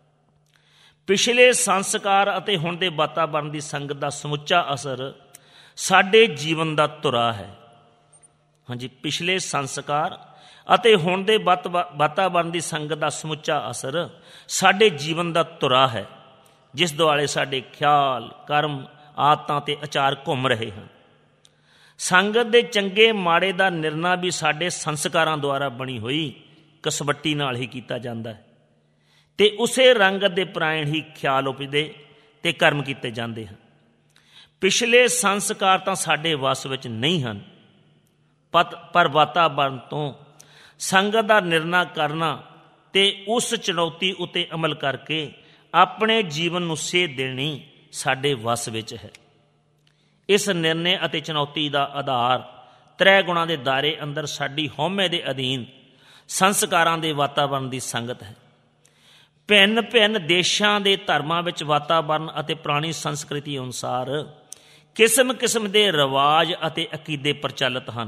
ਪਿਛਲੇ ਸੰਸਕਾਰ ਅਤੇ ਹੁਣ ਦੇ ਵਾਤਾਵਰਣ ਦੀ ਸੰਗਤ ਦਾ ਸਮੁੱਚਾ ਅਸਰ ਸਾਡੇ ਜੀਵਨ ਦਾ ਧੁਰਾ ਹੈ। ਹਾਂਜੀ, ਪਿਛਲੇ ਸੰਸਕਾਰ ਅਤੇ ਹੁਣ ਦੇ ਵਾਤਾਵਰਣ ਦੀ ਸੰਗਤ ਦਾ ਸਮੁੱਚਾ ਅਸਰ ਸਾਡੇ ਜੀਵਨ ਦਾ ਧੁਰਾ ਹੈ, ਜਿਸ ਦੁਆਲੇ ਸਾਡੇ ਖਿਆਲ, ਕਰਮ, ਆਦਤਾਂ ਅਤੇ ਆਚਾਰ ਘੁੰਮ ਰਹੇ ਹਨ। ਸੰਗਤ ਦੇ ਚੰਗੇ ਮਾੜੇ ਦਾ ਨਿਰਣਾ ਵੀ ਸਾਡੇ ਸੰਸਕਾਰਾਂ ਦੁਆਰਾ ਬਣੀ ਹੋਈ ਕਸਵੱਟੀ ਨਾਲ ਹੀ ਕੀਤਾ ਜਾਂਦਾ ਹੈ ਅਤੇ ਉਸੇ ਰੰਗਤ ਦੇ ਪ੍ਰਾਇਣ ਹੀ ਖਿਆਲ ਉਪਜਦੇ ਅਤੇ ਕਰਮ ਕੀਤੇ ਜਾਂਦੇ ਹਨ। ਪਿਛਲੇ ਸੰਸਕਾਰ ਤਾਂ ਸਾਡੇ ਵੱਸ ਵਿੱਚ ਨਹੀਂ ਹਨ, ਪਤ ਪਰ ਵਾਤਾਵਰਣ ਤੋਂ ਸੰਗਤ ਦਾ ਨਿਰਣਾ ਕਰਨਾ ਅਤੇ ਉਸ ਚੁਣੌਤੀ ਉੱਤੇ ਅਮਲ ਕਰਕੇ ਆਪਣੇ ਜੀਵਨ ਨੂੰ ਸੇਧ ਦੇਣੀ ਸਾਡੇ ਵੱਸ ਵਿੱਚ ਹੈ। ਇਸ ਨਿਰਣੇ ਅਤੇ ਚੁਣੌਤੀ ਦਾ ਆਧਾਰ ਤ੍ਰੈ ਗੁਣਾਂ ਦੇ ਦਾਇਰੇ ਅੰਦਰ ਸਾਡੀ ਹਉਮੈ ਦੇ ਅਧੀਨ ਸੰਸਕਾਰਾਂ ਦੇ ਵਾਤਾਵਰਣ ਦੀ ਸੰਗਤ ਹੈ। ਭਿੰਨ ਭਿੰਨ ਦੇਸ਼ਾਂ ਦੇ ਧਰਮਾਂ ਵਿੱਚ ਵਾਤਾਵਰਣ ਅਤੇ ਪੁਰਾਣੀ ਸੰਸਕ੍ਰਿਤੀ ਅਨੁਸਾਰ ਕਿਸਮ ਕਿਸਮ ਦੇ ਰਿਵਾਜ ਅਤੇ ਅਕੀਦੇ ਪ੍ਰਚਲਿਤ ਹਨ।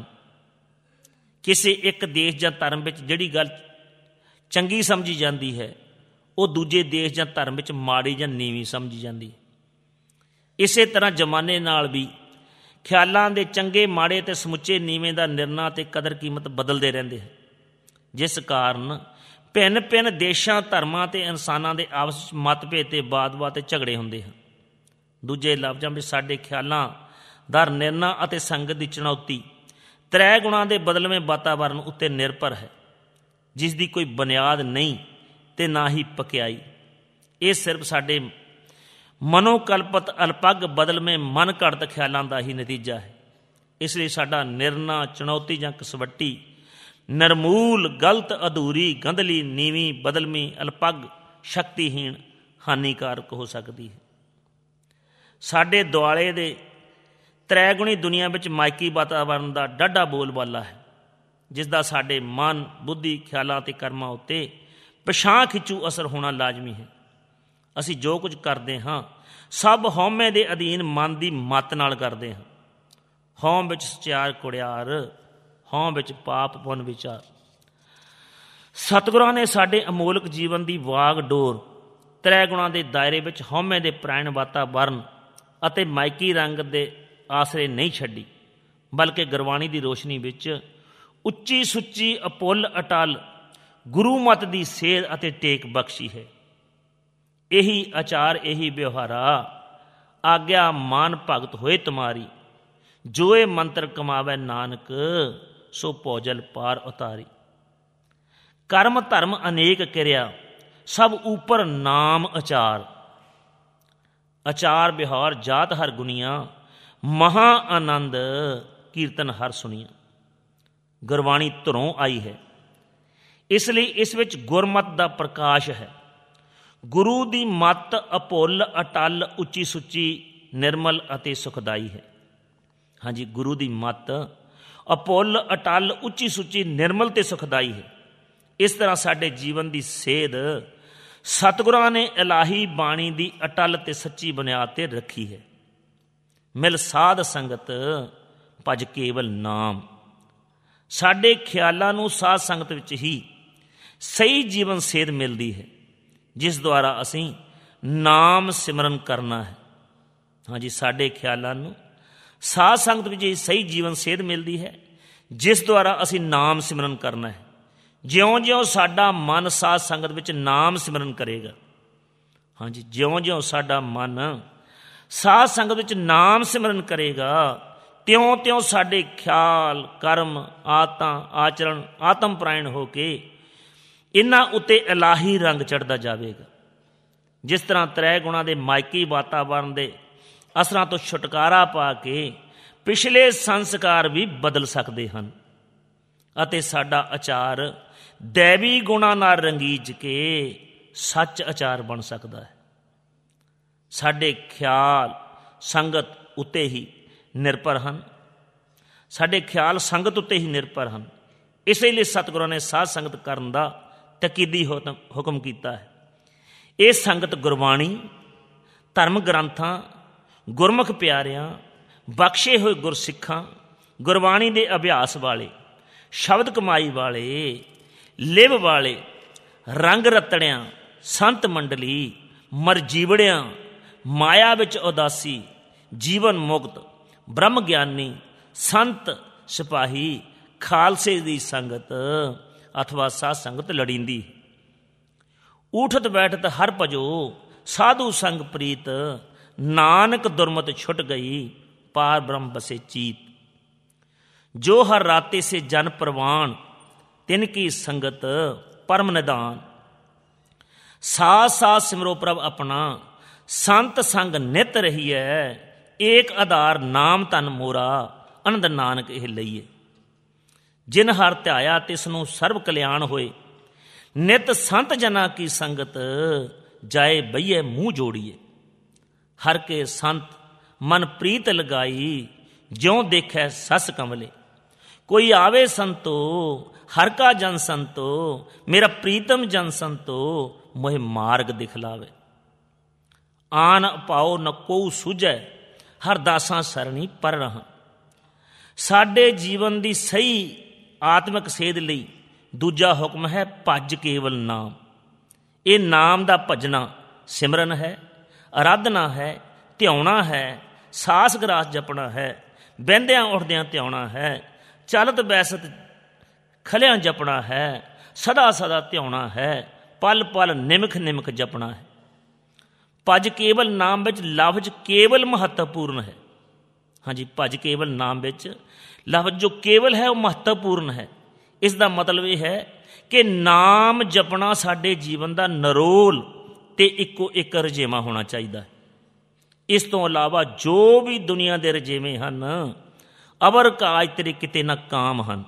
ਕਿਸੇ ਇੱਕ ਦੇਸ਼ ਜਾਂ ਧਰਮ ਵਿੱਚ ਜਿਹੜੀ ਗੱਲ ਚੰਗੀ ਸਮਝੀ ਜਾਂਦੀ ਹੈ, ਉਹ ਦੂਜੇ ਦੇਸ਼ ਜਾਂ ਧਰਮ ਵਿੱਚ ਮਾੜੀ ਜਾਂ ਨੀਵੀਂ ਸਮਝੀ ਜਾਂਦੀ ਹੈ। ਇਸੇ ਤਰ੍ਹਾਂ ਜ਼ਮਾਨੇ ਨਾਲ ਵੀ ਖਿਆਲਾਂ ਦੇ ਚੰਗੇ ਮਾੜੇ ਅਤੇ ਸਮੁੱਚੇ ਨੀਵੇਂ ਦਾ ਨਿਰਣਾ ਅਤੇ ਕਦਰ ਕੀਮਤ ਬਦਲਦੇ ਰਹਿੰਦੇ ਹਨ, ਜਿਸ ਕਾਰਨ ਭਿੰਨ ਭਿੰਨ ਦੇਸ਼ਾਂ, ਧਰਮਾਂ ਅਤੇ ਇਨਸਾਨਾਂ ਦੇ ਆਪਸ ਵਿੱਚ ਮਤਭੇਦ ਅਤੇ ਵਾਦ-ਵਿਵਾਦ ਅਤੇ ਝਗੜੇ ਹੁੰਦੇ ਹਨ। ਦੂਜੇ ਲਫ਼ਜ਼ਾਂ ਵਿੱਚ ਸਾਡੇ ਖਿਆਲਾਂ ਦਾ ਨਿਰਣਾ ਅਤੇ ਸੰਗਤ ਦੀ ਚੁਣੌਤੀ ਤ੍ਰੈ ਗੁਣਾਂ ਦੇ ਬਦਲਵੇਂ ਵਾਤਾਵਰਣ ਉੱਤੇ ਨਿਰਭਰ ਹੈ, ਜਿਸ ਦੀ ਕੋਈ ਬੁਨਿਆਦ ਨਹੀਂ ਅਤੇ ਨਾ ਹੀ ਪਕਿਆਈ। ਇਹ ਸਿਰਫ ਸਾਡੇ ਮਨੋਕਲਪਤ ਅਲਪੱਗ ਬਦਲਵੇਂ ਮਨ ਘੜਤ ਖਿਆਲਾਂ ਦਾ ਹੀ ਨਤੀਜਾ ਹੈ। ਇਸ ਲਈ ਸਾਡਾ ਨਿਰਣਾ, ਚੁਣੌਤੀ ਜਾਂ ਕਸਵੱਟੀ ਨਿਰਮੂਲ, ਗਲਤ, ਅਧੂਰੀ, ਗੰਧਲੀ, ਨੀਵੀਂ, ਬਦਲਵੀਂ, ਅਲਪੱਗ, ਸ਼ਕਤੀਹੀਣ, ਹਾਨੀਕਾਰਕ ਹੋ ਸਕਦੀ ਹੈ। ਸਾਡੇ ਦੁਆਲੇ ਦੇ ਤ੍ਰੈਗੁਣੀ ਦੁਨੀਆ ਵਿੱਚ ਮਾਇਕੀ ਵਾਤਾਵਰਣ ਦਾ ਡਾਢਾ ਬੋਲਬਾਲਾ ਹੈ, ਜਿਸ ਦਾ ਸਾਡੇ ਮਨ, ਬੁੱਧੀ, ਖਿਆਲਾਂ ਅਤੇ ਕਰਮਾਂ ਉੱਤੇ ਪਛਾਂ ਖਿੱਚੂ ਅਸਰ ਹੋਣਾ ਲਾਜ਼ਮੀ ਹੈ। ਅਸੀਂ ਜੋ ਕੁਝ ਕਰਦੇ ਹਾਂ ਸਭ ਹਉਮੈ ਦੇ ਅਧੀਨ ਮਨ ਦੀ ਮੱਤ ਨਾਲ ਕਰਦੇ ਹਾਂ। ਹਉਮ ਵਿੱਚ ਸਚਿਆਰ ਕੁੜਿਆਰ, ਹਉਮ ਵਿੱਚ ਪਾਪ ਪੁੰਨ ਵਿਚਾਰ। ਸਤਿਗੁਰਾਂ ਨੇ ਸਾਡੇ ਅਮੋਲਕ ਜੀਵਨ ਦੀ ਵਾਗ ਡੋਰ ਤ੍ਰੈ ਗੁਣਾਂ ਦੇ ਦਾਇਰੇ ਵਿੱਚ ਹਉਮੈ ਦੇ ਪ੍ਰਾਇਣ ਵਾਤਾਵਰਣ ਅਤੇ ਮਾਇਕੀ ਰੰਗ ਦੇ ਆਸਰੇ ਨਹੀਂ ਛੱਡੀ, ਬਲਕਿ ਗੁਰਬਾਣੀ ਦੀ ਰੋਸ਼ਨੀ ਵਿੱਚ ਉੱਚੀ ਸੁੱਚੀ, ਅਪੁੱਲ ਅਟਲ ਗੁਰੂ ਮਤ ਦੀ ਸੇਧ ਅਤੇ ਟੇਕ ਬਖਸ਼ੀ ਹੈ। ਇਹੀ ਆਚਾਰ, ਇਹੀ ਵਿਵਹਾਰਾ, ਆਗਿਆ ਮਾਨ ਭਗਤ ਹੋਏ ਤੁਮਾਰੀ, ਜੋ ਇਹ ਮੰਤਰ ਕਮਾਵੇ ਨਾਨਕ, ਸੋ ਭੋਜਲ ਪਾਰ ਉਤਾਰੀ। ਕਰਮ ਧਰਮ ਅਨੇਕ ਕਿਰਿਆ, ਸਭ ਉਪਰ ਨਾਮ ਆਚਾਰ। ਆਚਾਰ ਵਿਹਾਰ ਜਾਤ ਹਰ ਗੁਨੀਆਂ, ਮਹਾ ਆਨੰਦ ਕੀਰਤਨ ਹਰ ਸੁਣੀਆਂ। ਗੁਰਬਾਣੀ ਧੁਰੋਂ ਆਈ ਹੈ, ਇਸ ਲਈ ਇਸ ਵਿੱਚ ਗੁਰਮਤ ਦਾ ਪ੍ਰਕਾਸ਼ ਹੈ। ਗੁਰੂ ਦੀ ਮੱਤ ਅਭੁੱਲ ਅਟਲ, ਉੱਚੀ ਸੁੱਚੀ, ਨਿਰਮਲ ਅਤੇ ਸੁਖਦਾਈ ਹੈ। ਹਾਂਜੀ, ਗੁਰੂ ਦੀ ਮੱਤ ਅਭੁੱਲ ਅਟਲ, ਉੱਚੀ ਸੁੱਚੀ, ਨਿਰਮਲ ਅਤੇ ਸੁਖਦਾਈ ਹੈ। ਇਸ ਤਰ੍ਹਾਂ ਸਾਡੇ ਜੀਵਨ ਦੀ ਸੇਧ ਸਤਿਗੁਰਾਂ ਨੇ ਇਲਾਹੀ ਬਾਣੀ ਦੀ ਅਟਲ ਅਤੇ ਸੱਚੀ ਬੁਨਿਆਦ 'ਤੇ ਰੱਖੀ ਹੈ। ਮਿਲ ਸਾਧ ਸੰਗਤ ਭਜ ਕੇਵਲ ਨਾਮ। ਸਾਡੇ ਖਿਆਲਾਂ ਨੂੰ ਸਾਧ ਸੰਗਤ ਵਿੱਚ ਹੀ ਸਹੀ ਜੀਵਨ ਸੇਧ ਮਿਲਦੀ ਹੈ, ਜਿਸ ਦੁਆਰਾ ਅਸੀਂ ਨਾਮ ਸਿਮਰਨ ਕਰਨਾ ਹੈ। ਹਾਂਜੀ, ਸਾਡੇ ਖਿਆਲਾਂ ਨੂੰ ਸਾਧ ਸੰਗਤ ਵਿੱਚ ਹੀ ਸਹੀ ਜੀਵਨ ਸੇਧ ਮਿਲਦੀ ਹੈ, ਜਿਸ ਦੁਆਰਾ ਅਸੀਂ ਨਾਮ ਸਿਮਰਨ ਕਰਨਾ ਹੈ, ਜਿਉਂ-ਜਿਉਂ ਸਾਡਾ ਮਨ ਸਾਧ ਸੰਗਤ ਵਿੱਚ ਨਾਮ ਸਿਮਰਨ ਕਰੇਗਾ, ਹਾਂਜੀ, ਜਿਉਂ-ਜਿਉਂ ਸਾਡਾ ਮਨ ਸਾਧ ਸੰਗਤ ਵਿੱਚ ਨਾਮ ਸਿਮਰਨ ਕਰੇਗਾ, ਤਿਉਂ-ਤਿਉਂ ਸਾਡੇ ਖਿਆਲ, ਕਰਮ, ਆਦਤਾਂ, ਆਚਰਣ ਆਤਮ ਪਰਾਇਣ ਹੋ ਕੇ ਇਹਨਾਂ ਉੱਤੇ ਇਲਾਹੀ ਰੰਗ ਚੜ੍ਹਦਾ ਜਾਵੇਗਾ। ਜਿਸ ਤਰ੍ਹਾਂ ਤ੍ਰੈ ਗੁਣਾਂ ਦੇ ਮਾਇਕੀ ਵਾਤਾਵਰਨ ਦੇ ਅਸਰਾਂ ਤੋਂ ਛੁਟਕਾਰਾ ਪਾ ਕੇ ਪਿਛਲੇ ਸੰਸਕਾਰ ਵੀ ਬਦਲ ਸਕਦੇ ਹਨ ਅਤੇ ਸਾਡਾ ਆਚਾਰ ਦੈਵੀ ਗੁਣਾਂ ਨਾਲ ਰੰਗੀਜ ਕੇ ਸੱਚ ਆਚਾਰ ਬਣ ਸਕਦਾ ਹੈ। ਸਾਡੇ ਖਿਆਲ ਸੰਗਤ ਉੱਤੇ ਹੀ ਨਿਰਭਰ ਹਨ, ਸਾਡੇ ਖਿਆਲ ਸੰਗਤ ਉੱਤੇ ਹੀ ਨਿਰਭਰ ਹਨ। ਇਸੇ ਲਈ ਸਤਿਗੁਰਾਂ ਨੇ ਸਾਧ ਸੰਗਤ ਕਰਨ ਦਾ ਤਕੀਦੀ ਹੁਕਮ ਕੀਤਾ ਹੈ। ਇਹ ਸੰਗਤ ਗੁਰਬਾਣੀ, ਧਰਮ ਗ੍ਰੰਥਾਂ, ਗੁਰਮੁਖ ਪਿਆਰਿਆਂ, ਬਖਸ਼ੇ ਹੋਏ ਗੁਰਸਿੱਖਾਂ, ਗੁਰਬਾਣੀ ਦੇ ਅਭਿਆਸ ਵਾਲੇ, ਸ਼ਬਦ ਕਮਾਈ ਵਾਲੇ, ਲਿਵ ਵਾਲੇ, ਰੰਗ ਰਤੜਿਆਂ, ਸੰਤ ਮੰਡਲੀ, ਮਰਜੀਵੜਿਆਂ, ਮਾਇਆ ਵਿੱਚ ਉਦਾਸੀ, ਜੀਵਨ ਮੁਕਤ, ਬ੍ਰਹਮ ਗਿਆਨੀ, ਸੰਤ ਸਿਪਾਹੀ, ਖਾਲਸੇ ਦੀ ਸੰਗਤ ਅਥਵਾ ਸਾਧ ਸੰਗਤ ਲੜੀਂਦੀ। ਊਠਤ ਬੈਠਤ ਹਰ ਭਜੋ ਸਾਧੂ ਸੰਗ ਪ੍ਰੀਤ, ਨਾਨਕ ਦੁਰਮਤ ਛੁਟ ਗਈ ਪਾਰ ਬ੍ਰਹਮ ਬਸੇ ਚੀਤ। ਜੋ ਹਰ ਰਾਤੇ ਸੇ ਜਨ ਪ੍ਰਵਾਨ, ਤਿਨ ਕੀ ਸੰਗਤ ਪਰਮ ਨਿਦਾਨ। ਸਾਥ ਸਾਥ ਸਿਮਰੋ ਪ੍ਰਭ ਆਪਣਾ, ਸੰਤ ਸੰਗ ਨਿਤ ਰਹੀਐ। ਏਕ ਆਧਾਰ ਨਾਮ ਧਨ ਮੋਰਾ, ਅਨੰਦ ਨਾਨਕ ਇਹ ਲਈਏ। ਜਿਨ ਹਰ ਧਿਆਇਆ ਤਿਸ ਨੂੰ ਸਰਬ ਕਲਿਆਣ ਹੋਏ, ਨਿਤ ਸੰਤ ਜਨਾਂ ਕੀ ਸੰਗਤ, ਜਾਏ ਬਈਏ ਮੂੰਹ ਜੋੜੀਏ। ਹਰ ਕੇ ਸੰਤ ਮਨ ਪ੍ਰੀਤ ਲਗਾਈ, ਜਿਉਂ ਦੇਖੈ ਸਸ ਕਮਲੇ। ਕੋਈ ਆਵੇ ਸੰਤੋ ਹਰ ਕਾ ਜਨ ਸੰਤੋ, ਮੇਰਾ ਪ੍ਰੀਤਮ ਜਨ ਸੰਤੋ, ਮੋਹਿ ਮਾਰਗ ਦਿਖਲਾਵੇ। ਆਨ ਪਾਓ ਨ ਕੋਊ ਸੁਝੈ, ਹਰ ਦਾਸਾਂ ਸਰਣੀ ਪਰ ਰਹਾ। ਸਾਡੇ ਜੀਵਨ ਦੀ ਸਹੀ ਆਤਮਿਕ ਸੇਧ ਲਈ ਦੂਜਾ ਹੁਕਮ ਹੈ ਭਜ ਕੇਵਲ ਨਾਮ। ਇਹ ਨਾਮ ਦਾ ਭਜਣਾ ਸਿਮਰਨ ਹੈ, ਅਰਾਧਨਾ ਹੈ, ਧਿਆਉਣਾ ਹੈ, ਸਾਸ ਗਰਾਸ ਜਪਣਾ ਹੈ, ਬਹਿੰਦਿਆਂ ਉੱਠਦਿਆਂ ਧਿਆਉਣਾ ਹੈ, ਚਲਤ ਬੈਸਤ ਖਲਿਆਂ ਜਪਣਾ ਹੈ, ਸਦਾ ਸਦਾ ਧਿਆਉਣਾ ਹੈ, ਪਲ ਪਲ ਨਿਮਖ ਨਿਮਖ ਜਪਣਾ ਹੈ। ਭਜ ਕੇਵਲ ਨਾਮ ਵਿੱਚ ਲਫ਼ਜ਼ ਕੇਵਲ ਮਹੱਤਵਪੂਰਨ ਹੈ। ਹਾਂਜੀ, ਭਜ ਕੇਵਲ ਨਾਮ ਵਿੱਚ ਲਫ਼ਜ਼ ਜੋ ਕੇਵਲ ਹੈ ਉਹ ਮਹੱਤਵਪੂਰਨ ਹੈ। ਇਸ ਦਾ ਮਤਲਬ ਇਹ ਹੈ ਕਿ ਨਾਮ ਜਪਣਾ ਸਾਡੇ ਜੀਵਨ ਦਾ ਨਿਰੋਲ ਤੇ ਇੱਕੋ ਇੱਕ ਰਜੇਵਾਂ ਹੋਣਾ ਚਾਹੀਦਾ ਹੈ। ਇਸ ਤੋਂ ਇਲਾਵਾ ਜੋ ਵੀ ਦੁਨੀਆ ਦੇ ਰਜੇਵੇਂ ਹਨ, ਅਵਰ ਕਾਜ ਤੇਰੇ ਕਿਤੇ ਨਾ ਕਾਮ ਹਨ।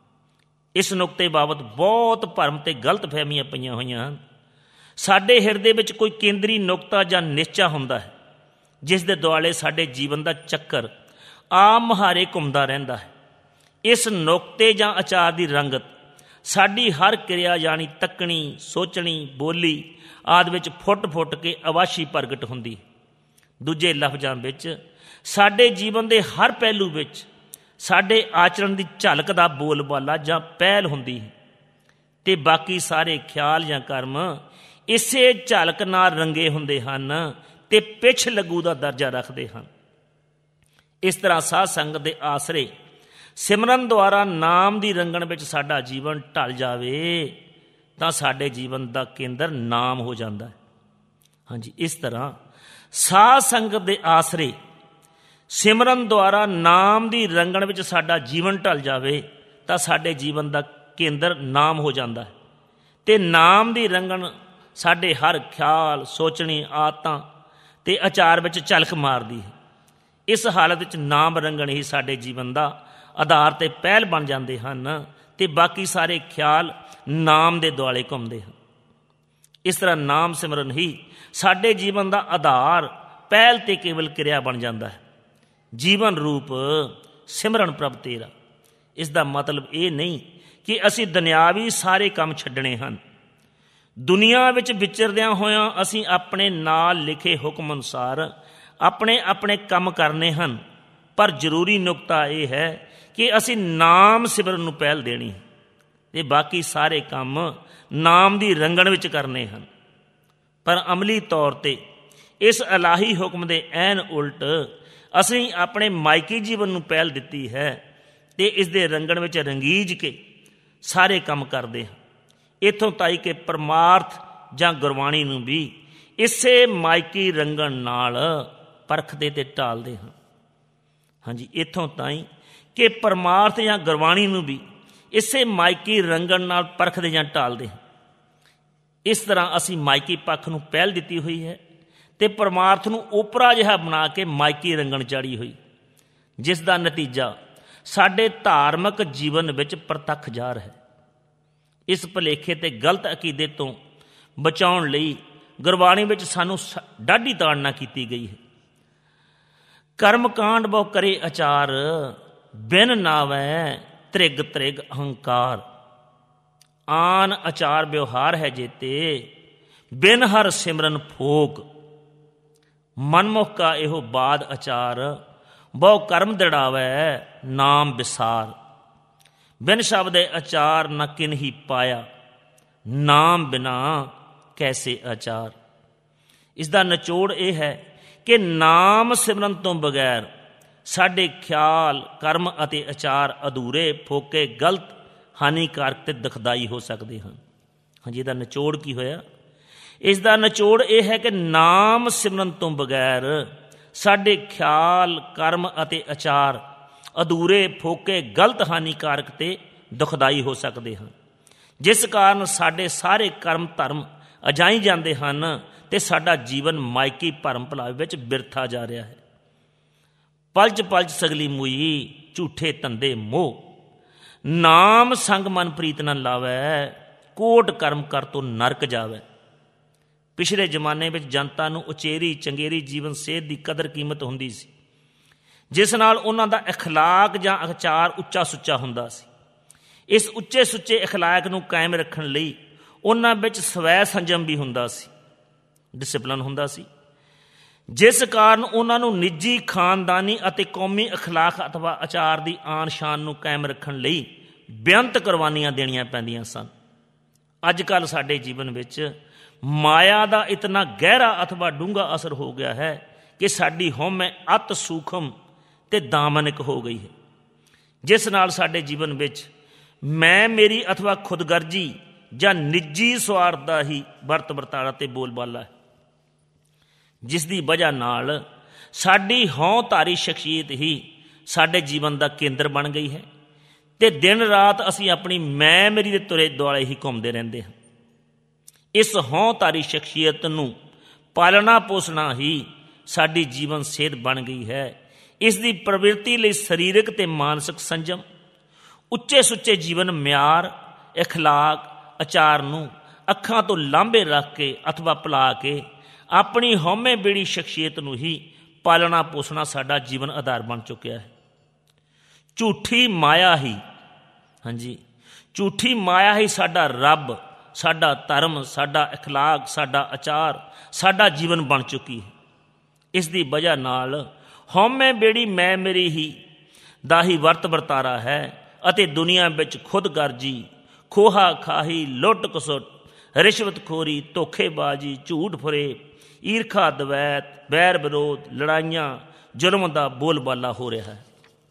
ਇਸ ਨੁਕਤੇ ਬਾਬਤ ਬਹੁਤ ਭਰਮ ਤੇ ਗਲਤ ਫਹਿਮੀਆਂ ਪਈਆਂ ਹੋਈਆਂ ਹਨ। ਸਾਡੇ ਹਿਰਦੇ ਵਿੱਚ ਕੋਈ ਕੇਂਦਰੀ ਨੁਕਤਾ ਜਾਂ ਨਿਸ਼ਚਾ ਹੁੰਦਾ ਹੈ, ਜਿਸ ਦੇ ਦੁਆਲੇ ਸਾਡੇ ਜੀਵਨ ਦਾ ਚੱਕਰ ਆਮ ਮੁਹਾਰੇ ਘੁੰਮਦਾ ਰਹਿੰਦਾ ਹੈ। ਇਸ ਨੁਕਤੇ ਜਾਂ ਆਚਾਰ ਦੀ ਰੰਗਤ ਸਾਡੀ ਹਰ ਕਿਰਿਆ ਯਾਨੀ ਤੱਕਣੀ, ਸੋਚਣੀ, ਬੋਲੀ ਆਦਿ ਵਿੱਚ ਫੁੱਟ ਫੁੱਟ ਕੇ ਅਵਾਸ਼ੀ ਪ੍ਰਗਟ ਹੁੰਦੀ। ਦੂਜੇ ਲਫ਼ਜ਼ਾਂ ਵਿੱਚ ਸਾਡੇ ਜੀਵਨ ਦੇ ਹਰ ਪਹਿਲੂ ਵਿੱਚ ਸਾਡੇ ਆਚਰਣ ਦੀ ਝਲਕ ਦਾ ਬੋਲਬਾਲਾ ਜਾਂ ਪਹਿਲ ਹੁੰਦੀ ਹੈ ਅਤੇ ਬਾਕੀ ਸਾਰੇ ਖਿਆਲ ਜਾਂ ਕਰਮ ਇਸੇ ਝਲਕ ਨਾਲ ਰੰਗੇ ਹੁੰਦੇ ਹਨ ਅਤੇ ਪਿੱਛ ਲੱਗੂ ਦਾ ਦਰਜਾ ਰੱਖਦੇ ਹਨ। ਇਸ ਤਰ੍ਹਾਂ ਸਾਧ ਸੰਗਤ ਦੇ ਆਸਰੇ ਸਿਮਰਨ ਦੁਆਰਾ ਨਾਮ ਦੀ ਰੰਗਣ ਵਿੱਚ ਸਾਡਾ ਜੀਵਨ ਢਲ ਜਾਵੇ ਤਾਂ ਸਾਡੇ ਜੀਵਨ ਦਾ ਕੇਂਦਰ ਨਾਮ ਹੋ ਜਾਂਦਾ ਹੈ। ਹਾਂਜੀ, ਇਸ ਤਰ੍ਹਾਂ ਸਾਧ ਸੰਗਤ ਦੇ ਆਸਰੇ ਸਿਮਰਨ ਦੁਆਰਾ ਨਾਮ ਦੀ ਰੰਗਣ ਵਿੱਚ ਸਾਡਾ ਜੀਵਨ ਢਲ ਜਾਵੇ ਤਾਂ ਸਾਡੇ ਜੀਵਨ ਦਾ ਕੇਂਦਰ ਨਾਮ ਹੋ ਜਾਂਦਾ ਹੈ ਅਤੇ ਨਾਮ ਦੀ ਰੰਗਣ ਸਾਡੇ ਹਰ ਖਿਆਲ, ਸੋਚਣੀ, ਆਦਤਾਂ ਅਤੇ ਆਚਾਰ ਵਿੱਚ ਝਲਕ ਮਾਰਦੀ ਹੈ। ਇਸ ਹਾਲਤ ਵਿੱਚ ਨਾਮ ਰੰਗਣ ਹੀ ਸਾਡੇ ਜੀਵਨ ਦਾ ਆਧਾਰ ਅਤੇ ਪਹਿਲ ਬਣ ਜਾਂਦੇ ਹਨ ਅਤੇ ਬਾਕੀ ਸਾਰੇ ਖਿਆਲ ਨਾਮ ਦੇ ਦੁਆਲੇ ਘੁੰਮਦੇ ਹਨ। ਇਸ ਤਰ੍ਹਾਂ ਨਾਮ ਸਿਮਰਨ ਹੀ ਸਾਡੇ ਜੀਵਨ ਦਾ ਆਧਾਰ, ਪਹਿਲ ਅਤੇ ਕੇਵਲ ਕਿਰਿਆ ਬਣ ਜਾਂਦਾ ਹੈ। ਜੀਵਨ ਰੂਪ ਸਿਮਰਨ ਪ੍ਰਭ ਤੇਰਾ। ਇਸ ਦਾ ਮਤਲਬ ਇਹ ਨਹੀਂ ਕਿ ਅਸੀਂ ਦੁਨਿਆਵੀ ਸਾਰੇ ਕੰਮ ਛੱਡਣੇ ਹਨ। ਦੁਨੀਆ ਵਿੱਚ ਵਿਚਰਦਿਆਂ ਹੋਇਆਂ ਅਸੀਂ ਆਪਣੇ ਨਾਲ ਲਿਖੇ ਹੁਕਮ ਅਨੁਸਾਰ ਆਪਣੇ ਆਪਣੇ ਕੰਮ ਕਰਨੇ ਹਨ, ਪਰ ਜ਼ਰੂਰੀ ਨੁਕਤਾ ਇਹ ਹੈ ਕਿ ਅਸੀਂ ਨਾਮ ਸਿਮਰਨ ਨੂੰ ਪਹਿਲ ਦੇਣੀ ਹੈ ਅਤੇ ਬਾਕੀ ਸਾਰੇ ਕੰਮ ਨਾਮ ਦੀ ਰੰਗਣ ਵਿੱਚ ਕਰਨੇ ਹਨ। ਪਰ ਅਮਲੀ ਤੌਰ 'ਤੇ ਇਸ ਇਲਾਹੀ ਹੁਕਮ ਦੇ ਐਨ ਉਲਟ ਅਸੀਂ ਆਪਣੇ ਮਾਇਕੀ ਜੀਵਨ ਨੂੰ ਪਹਿਲ ਦਿੱਤੀ ਹੈ ਅਤੇ ਇਸ ਦੇ ਰੰਗਣ ਵਿੱਚ ਰੰਗੀਜ ਕੇ ਸਾਰੇ ਕੰਮ ਕਰਦੇ ਹਾਂ। ਇੱਥੋਂ ਤਾਈ ਕਿ ਪਰਮਾਰਥ ਜਾਂ ਗੁਰਬਾਣੀ ਨੂੰ ਵੀ ਇਸੇ ਮਾਇਕੀ ਰੰਗਣ ਨਾਲ ਪਰਖਦੇ ਤੇ ਢਾਲਦੇ ਹਾਂ। ਹਾਂਜੀ, ਇੱਥੋਂ ਤਾਈਂ ਕਿ ਪਰਮਾਰਥ ਜਾਂ ਗੁਰਬਾਣੀ ਨੂੰ ਵੀ ਇਸੇ ਮਾਇਕੀ ਰੰਗਣ ਨਾਲ ਪਰਖਦੇ ਜਾਂ ਢਾਲਦੇ ਹਾਂ। ਇਸ ਤਰ੍ਹਾਂ ਅਸੀਂ ਮਾਇਕੀ ਪੱਖ ਨੂੰ ਪਹਿਲ ਦਿੱਤੀ ਹੋਈ ਹੈ ਅਤੇ ਪਰਮਾਰਥ ਨੂੰ ਓਪਰਾ ਜਿਹਾ ਬਣਾ ਕੇ ਮਾਇਕੀ ਰੰਗਣ ਚਾੜੀ ਹੋਈ, ਜਿਸ ਦਾ ਨਤੀਜਾ ਸਾਡੇ ਧਾਰਮਿਕ ਜੀਵਨ ਵਿੱਚ ਪ੍ਰਤੱਖ ਜ਼ਾਹਰ ਹੈ। ਇਸ ਭੁਲੇਖੇ ਅਤੇ ਗਲਤ ਅਕੀਦੇ ਤੋਂ ਬਚਾਉਣ ਲਈ ਗੁਰਬਾਣੀ ਵਿੱਚ ਸਾਨੂੰ ਡਾਢੀ ਤਾੜਨਾ ਕੀਤੀ ਗਈ ਹੈ। ਕਰਮ ਕਾਂਡ ਬਹੁ ਕਰੇ ਅਚਾਰ, ਬਿਨ ਨਾਵੈ ਤ੍ਰਿਗ ਤ੍ਰਿਗ ਅਹੰਕਾਰ। ਆਨ ਅਚਾਰ ਵਿਵਹਾਰ ਹੈ ਜੇਤੇ, ਬਿਨ ਹਰ ਸਿਮਰਨ ਭੋਗ। ਮਨਮੁਖ ਕਾ ਇਹੋ ਬਾਦ ਅਚਾਰ, ਬਹੁ ਕਰਮ ਦ੍ਰਿੜਾਵੈ ਨਾਮ ਵਿਸਾਰ। ਬਿਨ ਸ਼ਬਦ ਅਚਾਰ ਨ ਕਿਨਹੀ ਪਾਇਆ, ਨਾਮ ਬਿਨਾ ਕੈਸੇ ਅਚਾਰ। ਇਸ ਦਾ ਨਿਚੋੜ ਇਹ ਹੈ ਕਿ ਨਾਮ ਸਿਮਰਨ ਤੋਂ ਬਗੈਰ ਸਾਡੇ ਖਿਆਲ, ਕਰਮ ਅਤੇ ਅਚਾਰ ਅਧੂਰੇ, ਫੋਕੇ, ਗਲਤ, ਹਾਨੀਕਾਰਕ ਅਤੇ ਦੁਖਦਾਈ ਹੋ ਸਕਦੇ ਹਨ। ਹਾਂਜੀ, ਇਹਦਾ ਨਿਚੋੜ ਕੀ ਹੋਇਆ? ਇਸ ਦਾ ਨਿਚੋੜ ਇਹ ਹੈ ਕਿ ਨਾਮ ਸਿਮਰਨ ਤੋਂ ਬਗੈਰ ਸਾਡੇ ਖਿਆਲ, ਕਰਮ ਅਤੇ ਅਚਾਰ ਅਧੂਰੇ, ਫੋਕੇ, ਗਲਤ, ਹਾਨੀਕਾਰਕ ਅਤੇ ਦੁਖਦਾਈ ਹੋ ਸਕਦੇ ਹਨ, ਜਿਸ ਕਾਰਨ ਸਾਡੇ ਸਾਰੇ ਕਰਮ ਧਰਮ ਅਜਾਈ ਜਾਂਦੇ ਹਨ ਅਤੇ ਸਾਡਾ ਜੀਵਨ ਮਾਇਕੀ ਭਰਮ ਭੁਲਾਵੇ ਵਿੱਚ ਬਿਰਥਾ ਜਾ ਰਿਹਾ ਹੈ। ਪਲਚ ਪਲਚ ਸਗਲੀ ਮੂਈ, ਝੂਠੇ ਧੰਦੇ ਮੋਹ। ਨਾਮ ਸੰਗ ਮਨ ਪ੍ਰੀਤ ਨ ਲਾਵੈ, ਕੋਟ ਕਰਮ ਕਰ ਤੋ ਨਰਕ ਜਾਵੈ। ਪਿਛਲੇ ਜ਼ਮਾਨੇ ਵਿੱਚ ਜਨਤਾ ਨੂੰ ਉਚੇਰੀ ਚੰਗੇਰੀ ਜੀਵਨ ਸਿਹਤ ਦੀ ਕਦਰ ਕੀਮਤ ਹੁੰਦੀ ਸੀ, ਜਿਸ ਨਾਲ ਉਹਨਾਂ ਦਾ ਅਖਲਾਕ ਜਾਂ ਆਚਾਰ ਉੱਚਾ ਸੁੱਚਾ ਹੁੰਦਾ ਸੀ। ਇਸ ਉੱਚੇ ਸੁੱਚੇ ਅਖਲਾਕ ਨੂੰ ਕਾਇਮ ਰੱਖਣ ਲਈ ਉਹਨਾਂ ਵਿੱਚ ਸਵੈ ਸੰਜਮ ਵੀ ਹੁੰਦਾ ਸੀ, ਡਿਸਿਪਲਨ ਹੁੰਦਾ ਸੀ, ਜਿਸ ਕਾਰਨ ਉਹਨਾਂ ਨੂੰ ਨਿੱਜੀ, ਖਾਨਦਾਨੀ ਅਤੇ ਕੌਮੀ ਅਖਲਾਕ ਅਥਵਾ ਆਚਾਰ ਦੀ ਆਨ ਸ਼ਾਨ ਨੂੰ ਕਾਇਮ ਰੱਖਣ ਲਈ ਬੇਅੰਤ ਕੁਰਬਾਨੀਆਂ ਦੇਣੀਆਂ ਪੈਂਦੀਆਂ ਸਨ। ਅੱਜ ਕੱਲ੍ਹ ਸਾਡੇ ਜੀਵਨ ਵਿੱਚ ਮਾਇਆ ਦਾ ਇਤਨਾ ਗਹਿਰਾ ਅਥਵਾ ਡੂੰਘਾ ਅਸਰ ਹੋ ਗਿਆ ਹੈ ਕਿ ਸਾਡੀ ਹਉਮੈ ਅਤ ਸੂਖਮ ਅਤੇ ਦਾਮਨਿਕ ਹੋ ਗਈ ਹੈ, ਜਿਸ ਨਾਲ ਸਾਡੇ ਜੀਵਨ ਵਿੱਚ ਮੈਂ ਮੇਰੀ ਅਥਵਾ ਖੁਦਗਰਜੀ ਜਾਂ ਨਿੱਜੀ ਸਵਾਰਥ ਦਾ ਹੀ ਵਰਤ ਵਰਤਾਰਾ ਅਤੇ ਬੋਲਬਾਲਾ ਹੈ, ਜਿਸ ਦੀ ਵਜ੍ਹਾ ਨਾਲ ਸਾਡੀ ਹਉਂ ਧਾਰੀ ਸ਼ਖਸੀਅਤ ਹੀ ਸਾਡੇ ਜੀਵਨ ਦਾ ਕੇਂਦਰ ਬਣ ਗਈ ਹੈ ਅਤੇ ਦਿਨ ਰਾਤ ਅਸੀਂ ਆਪਣੀ ਮੈਂ ਮੇਰੀ ਦੇ ਤੁਰੇ ਦੁਆਲੇ ਹੀ ਘੁੰਮਦੇ ਰਹਿੰਦੇ ਹਾਂ। ਇਸ ਹਉਂ ਧਾਰੀ ਸ਼ਖਸੀਅਤ ਨੂੰ ਪਾਲਣਾ ਪੋਸਣਾ ਹੀ ਸਾਡੀ ਜੀਵਨ ਸਿਹਤ ਬਣ ਗਈ ਹੈ। ਇਸ ਦੀ ਪ੍ਰਵਿਰਤੀ ਲਈ ਸਰੀਰਕ ਅਤੇ ਮਾਨਸਿਕ ਸੰਜਮ, ਉੱਚੇ ਸੁੱਚੇ ਜੀਵਨ ਮਿਆਰ, ਅਖਲਾਕ, ਆਚਾਰ ਨੂੰ ਅੱਖਾਂ ਤੋਂ ਲਾਂਭੇ ਰੱਖ ਕੇ ਅਥਵਾ ਭੁਲਾ ਕੇ ਆਪਣੀ ਹਉਮੈ ਬੇੜੀ ਸ਼ਖਸੀਅਤ ਨੂੰ ਹੀ ਪਾਲਣਾ ਪੋਸਣਾ ਸਾਡਾ ਜੀਵਨ ਆਧਾਰ ਬਣ ਚੁੱਕਿਆ ਹੈ। ਝੂਠੀ ਮਾਇਆ ਹੀ, ਹਾਂਜੀ, ਝੂਠੀ ਮਾਇਆ ਹੀ ਸਾਡਾ ਰੱਬ, ਸਾਡਾ ਧਰਮ, ਸਾਡਾ ਅਖਲਾਕ, ਸਾਡਾ ਆਚਾਰ, ਸਾਡਾ ਜੀਵਨ ਬਣ ਚੁੱਕੀ ਹੈ। ਇਸ ਦੀ ਵਜ੍ਹਾ ਨਾਲ ਹਉਮੈ ਬੇੜੀ ਮੈਂ ਮੇਰੀ ਹੀ ਦਾ ਹੀ ਵਰਤ ਵਰਤਾਰਾ ਹੈ ਅਤੇ ਦੁਨੀਆ ਵਿੱਚ ਖੁਦਗਰਜੀ, ਖੋਹਾ ਖਾਹੀ, ਲੁੱਟ ਖਸੁੱਟ, ਰਿਸ਼ਵਤਖੋਰੀ, ਧੋਖੇਬਾਜ਼ੀ, ਝੂਠ ਫਰੇਬ, ਈਰਖਾ ਦਵੈਤ, ਵੈਰ ਵਿਰੋਧ, ਲੜਾਈਆਂ, ਜ਼ੁਲਮ ਦਾ ਬੋਲਬਾਲਾ ਹੋ ਰਿਹਾ ਹੈ।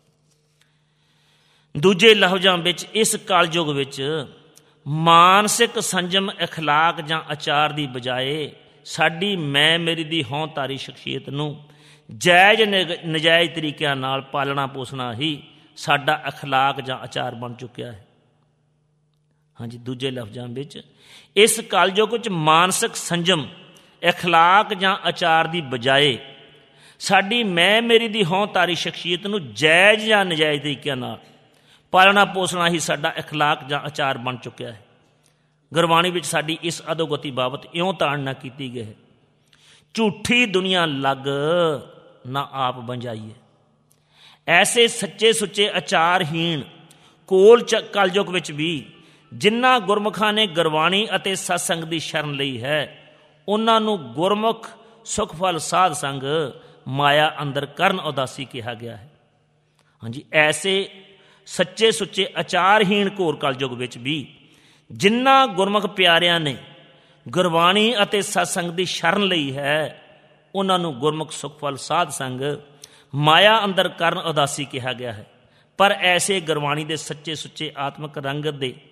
ਦੂਜੇ ਲਫ਼ਜ਼ਾਂ ਵਿੱਚ ਇਸ ਕਲਯੁਗ ਵਿੱਚ ਮਾਨਸਿਕ ਸੰਜਮ, ਅਖਲਾਕ ਜਾਂ ਆਚਾਰ ਦੀ ਬਜਾਏ ਸਾਡੀ ਮੈਂ ਮੇਰੀ ਦੀ ਹਉਂ ਧਾਰੀ ਸ਼ਖਸੀਅਤ ਨੂੰ ਜਾਇਜ਼ ਨਜਾਇਜ਼ ਤਰੀਕਿਆਂ ਨਾਲ ਪਾਲਣਾ ਪੋਸਣਾ ਹੀ ਸਾਡਾ ਅਖਲਾਕ ਜਾਂ ਆਚਾਰ ਬਣ ਚੁੱਕਿਆ ਹੈ। ਹਾਂਜੀ, ਦੂਜੇ ਲਫ਼ਜ਼ਾਂ ਵਿੱਚ ਇਸ ਕਲਯੁਗ ਵਿੱਚ ਮਾਨਸਿਕ ਸੰਜਮ, ਅਖਲਾਕ ਜਾਂ ਆਚਾਰ ਦੀ ਬਜਾਏ ਸਾਡੀ ਮੈਂ ਮੇਰੀ ਦੀ ਹਉਂ ਧਾਰੀ ਸ਼ਖਸੀਅਤ ਨੂੰ ਜਾਇਜ਼ ਜਾਂ ਨਜਾਇਜ਼ ਤਰੀਕਿਆਂ ਨਾਲ ਪਾਲਣਾ ਪੋਸਣਾ ਹੀ ਸਾਡਾ ਅਖਲਾਕ ਜਾਂ ਆਚਾਰ ਬਣ ਚੁੱਕਿਆ ਹੈ। ਗੁਰਬਾਣੀ ਵਿੱਚ ਸਾਡੀ ਇਸ ਅਧੋਗਤੀ ਬਾਬਤ ਇਉਂ ਤਾੜਨਾ ਕੀਤੀ ਗਈ ਹੈ, ਝੂਠੀ ਦੁਨੀਆ ਲੱਗ ਨਾ ਆਪ ਬੰਜਾਈਏ। ਐਸੇ ਸੱਚੇ ਸੁੱਚੇ ਆਚਾਰਹੀਣ ਕੋਲ ਚ ਕਲਯੁਗ ਵਿੱਚ ਵੀ ਜਿਨ੍ਹਾਂ ਗੁਰਮੁਖਾਂ ਨੇ ਗੁਰਬਾਣੀ ਅਤੇ ਸਤਸੰਗ ਦੀ ਸ਼ਰਨ ਲਈ ਹੈ, ਉਹਨਾਂ ਨੂੰ ਗੁਰਮੁਖ ਸੁਖ ਫਲ ਸਾਧ ਸੰਗ ਮਾਇਆ ਅੰਦਰ ਕਰਨ ਉਦਾਸੀ ਕਿਹਾ ਗਿਆ ਹੈ। ਹਾਂਜੀ, ਐਸੇ ਸੱਚੇ ਸੁੱਚੇ ਆਚਾਰਹੀਣ ਘੋਰ ਕਲਯੁਗ ਵਿੱਚ ਵੀ ਜਿਨ੍ਹਾਂ ਗੁਰਮੁਖ ਪਿਆਰਿਆਂ ਨੇ ਗੁਰਬਾਣੀ ਅਤੇ ਸਤਸੰਗ ਦੀ ਸ਼ਰਨ ਲਈ ਹੈ, ਉਹਨਾਂ ਨੂੰ ਗੁਰਮੁਖ ਸੁਖ ਫਲ ਸਾਧ ਸੰਗ ਮਾਇਆ ਅੰਦਰ ਕਰਨ ਉਦਾਸੀ ਕਿਹਾ ਗਿਆ ਹੈ। ਪਰ ਐਸੇ ਗੁਰਬਾਣੀ ਦੇ ਸੱਚੇ ਸੁੱਚੇ ਆਤਮਿਕ ਰੰਗਤ ਦੇ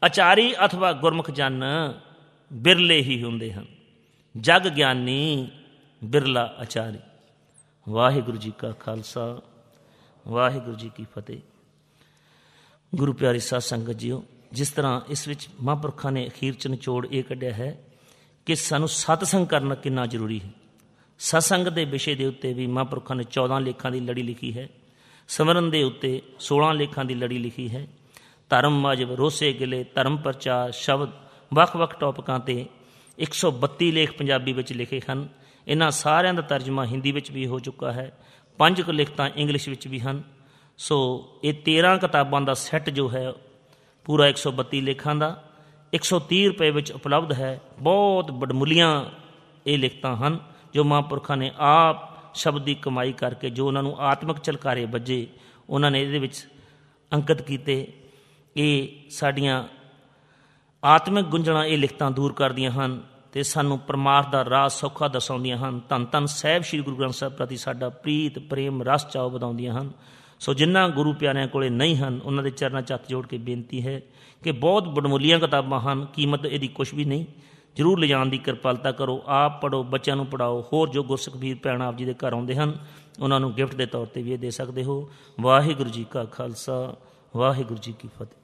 ਆਚਾਰੀ ਅਥਵਾ ਗੁਰਮੁਖ ਜਨ ਬਿਰਲੇ ਹੀ ਹੁੰਦੇ ਹਨ। ਜਗ ਗਿਆਨੀ ਬਿਰਲਾ ਆਚਾਰੀ। ਵਾਹਿਗੁਰੂ ਜੀ ਕਾ ਖਾਲਸਾ, ਵਾਹਿਗੁਰੂ ਜੀ ਕੀ ਫਤਿਹ। ਗੁਰੂ ਪਿਆਰੀ ਸਾਧ ਸੰਗਤ ਜੀਓ, ਜਿਸ ਤਰ੍ਹਾਂ ਇਸ ਵਿੱਚ ਮਹਾਂਪੁਰਖਾਂ ਨੇ ਅਖੀਰ 'ਚ ਨਿਚੋੜ ਇਹ ਕੱਢਿਆ ਹੈ ਕਿ ਸਾਨੂੰ ਸਤਸੰਗ ਕਰਨਾ ਕਿੰਨਾ ਜ਼ਰੂਰੀ ਹੈ। ਸਤਸੰਗ ਦੇ ਵਿਸ਼ੇ ਦੇ ਉੱਤੇ ਵੀ ਮਹਾਂਪੁਰਖਾਂ ਨੇ ਚੌਦਾਂ ਲੇਖਾਂ ਦੀ ਲੜੀ ਲਿਖੀ ਹੈ। ਸਿਮਰਨ ਦੇ ਉੱਤੇ ਸੋਲਾਂ ਲੇਖਾਂ ਦੀ ਲੜੀ ਲਿਖੀ ਹੈ। ਧਰਮ ਮਜ਼ਹਬ, ਰੋਸੇ ਗਿਲੇ, ਧਰਮ ਪ੍ਰਚਾਰ, ਸ਼ਬਦ, ਵੱਖ ਵੱਖ ਟੌਪਿਕਾਂ 'ਤੇ ਇੱਕ ਸੌ ਬੱਤੀ ਲੇਖ ਪੰਜਾਬੀ ਵਿੱਚ ਲਿਖੇ ਹਨ। ਇਹਨਾਂ ਸਾਰਿਆਂ ਦਾ ਤਰਜਮਾ ਹਿੰਦੀ ਵਿੱਚ ਵੀ ਹੋ ਚੁੱਕਾ ਹੈ। ਪੰਜ ਕੁ ਲਿਖਤਾਂ ਇੰਗਲਿਸ਼ ਵਿੱਚ ਵੀ ਹਨ। ਸੋ ਇਹ ਤੇਰ੍ਹਾਂ ਕਿਤਾਬਾਂ ਦਾ ਸੈੱਟ ਜੋ ਹੈ ਪੂਰਾ ਇੱਕ ਸੌ ਬੱਤੀ ਲੇਖਾਂ ਦਾ ਇੱਕ ਸੌ ਤੀਹ ਰੁਪਏ ਵਿੱਚ ਉਪਲਬਧ ਹੈ। ਬਹੁਤ ਵਡਮੁੱਲੀਆਂ ਇਹ ਲਿਖਤਾਂ ਹਨ ਜੋ ਮਹਾਂਪੁਰਖਾਂ ਨੇ ਆਪ ਸ਼ਬਦ ਦੀ ਕਮਾਈ ਕਰਕੇ, ਜੋ ਉਹਨਾਂ ਨੂੰ ਆਤਮਿਕ ਝਲਕਾਰੇ ਵੱਜੇ, ਉਹਨਾਂ ਨੇ ਇਹਦੇ ਵਿੱਚ ਅੰਕਿਤ ਕੀਤੇ। ਇਹ ਸਾਡੀਆਂ ਆਤਮਿਕ ਗੁੰਝਲਾਂ ਇਹ ਲਿਖਤਾਂ ਦੂਰ ਕਰਦੀਆਂ ਹਨ ਅਤੇ ਸਾਨੂੰ ਪਰਮਾਰਥ ਦਾ ਰਾਹ ਸੌਖਾ ਦਰਸਾਉਂਦੀਆਂ ਹਨ। ਧੰਨ ਧੰਨ ਸਾਹਿਬ ਸ਼੍ਰੀ ਗੁਰੂ ਗ੍ਰੰਥ ਸਾਹਿਬ ਪ੍ਰਤੀ ਸਾਡਾ ਪ੍ਰੀਤ ਪ੍ਰੇਮ ਰਸ ਚਾਓ ਵਧਾਉਂਦੀਆਂ ਹਨ। ਸੋ ਜਿਨ੍ਹਾਂ ਗੁਰੂ ਪਿਆਰਿਆਂ ਕੋਲ ਨਹੀਂ ਹਨ, ਉਹਨਾਂ ਦੇ ਚਰਨਾਂ 'ਚ ਹੱਥ ਜੋੜ ਕੇ ਬੇਨਤੀ ਹੈ ਕਿ ਬਹੁਤ ਵਡਮੁੱਲੀਆਂ ਕਿਤਾਬਾਂ ਹਨ, ਕੀਮਤ ਇਹਦੀ ਕੁਛ ਵੀ ਨਹੀਂ, ਜ਼ਰੂਰ ਲਿਜਾਣ ਦੀ ਕਿਰਪਾਲਤਾ ਕਰੋ। ਆਪ ਪੜ੍ਹੋ, ਬੱਚਿਆਂ ਨੂੰ ਪੜ੍ਹਾਓ। ਹੋਰ ਜੋ ਗੁਰਸਿੱਖ ਵੀਰ ਭੈਣ ਆਪ ਜੀ ਦੇ ਘਰ ਆਉਂਦੇ ਹਨ, ਉਹਨਾਂ ਨੂੰ ਗਿਫਟ ਦੇ ਤੌਰ 'ਤੇ ਵੀ ਇਹ ਦੇ ਸਕਦੇ ਹੋ। ਵਾਹਿਗੁਰੂ ਜੀ ਕਾ ਖਾਲਸਾ, ਵਾਹਿਗੁਰੂ ਜੀ ਕੀ ਫਤਿਹ।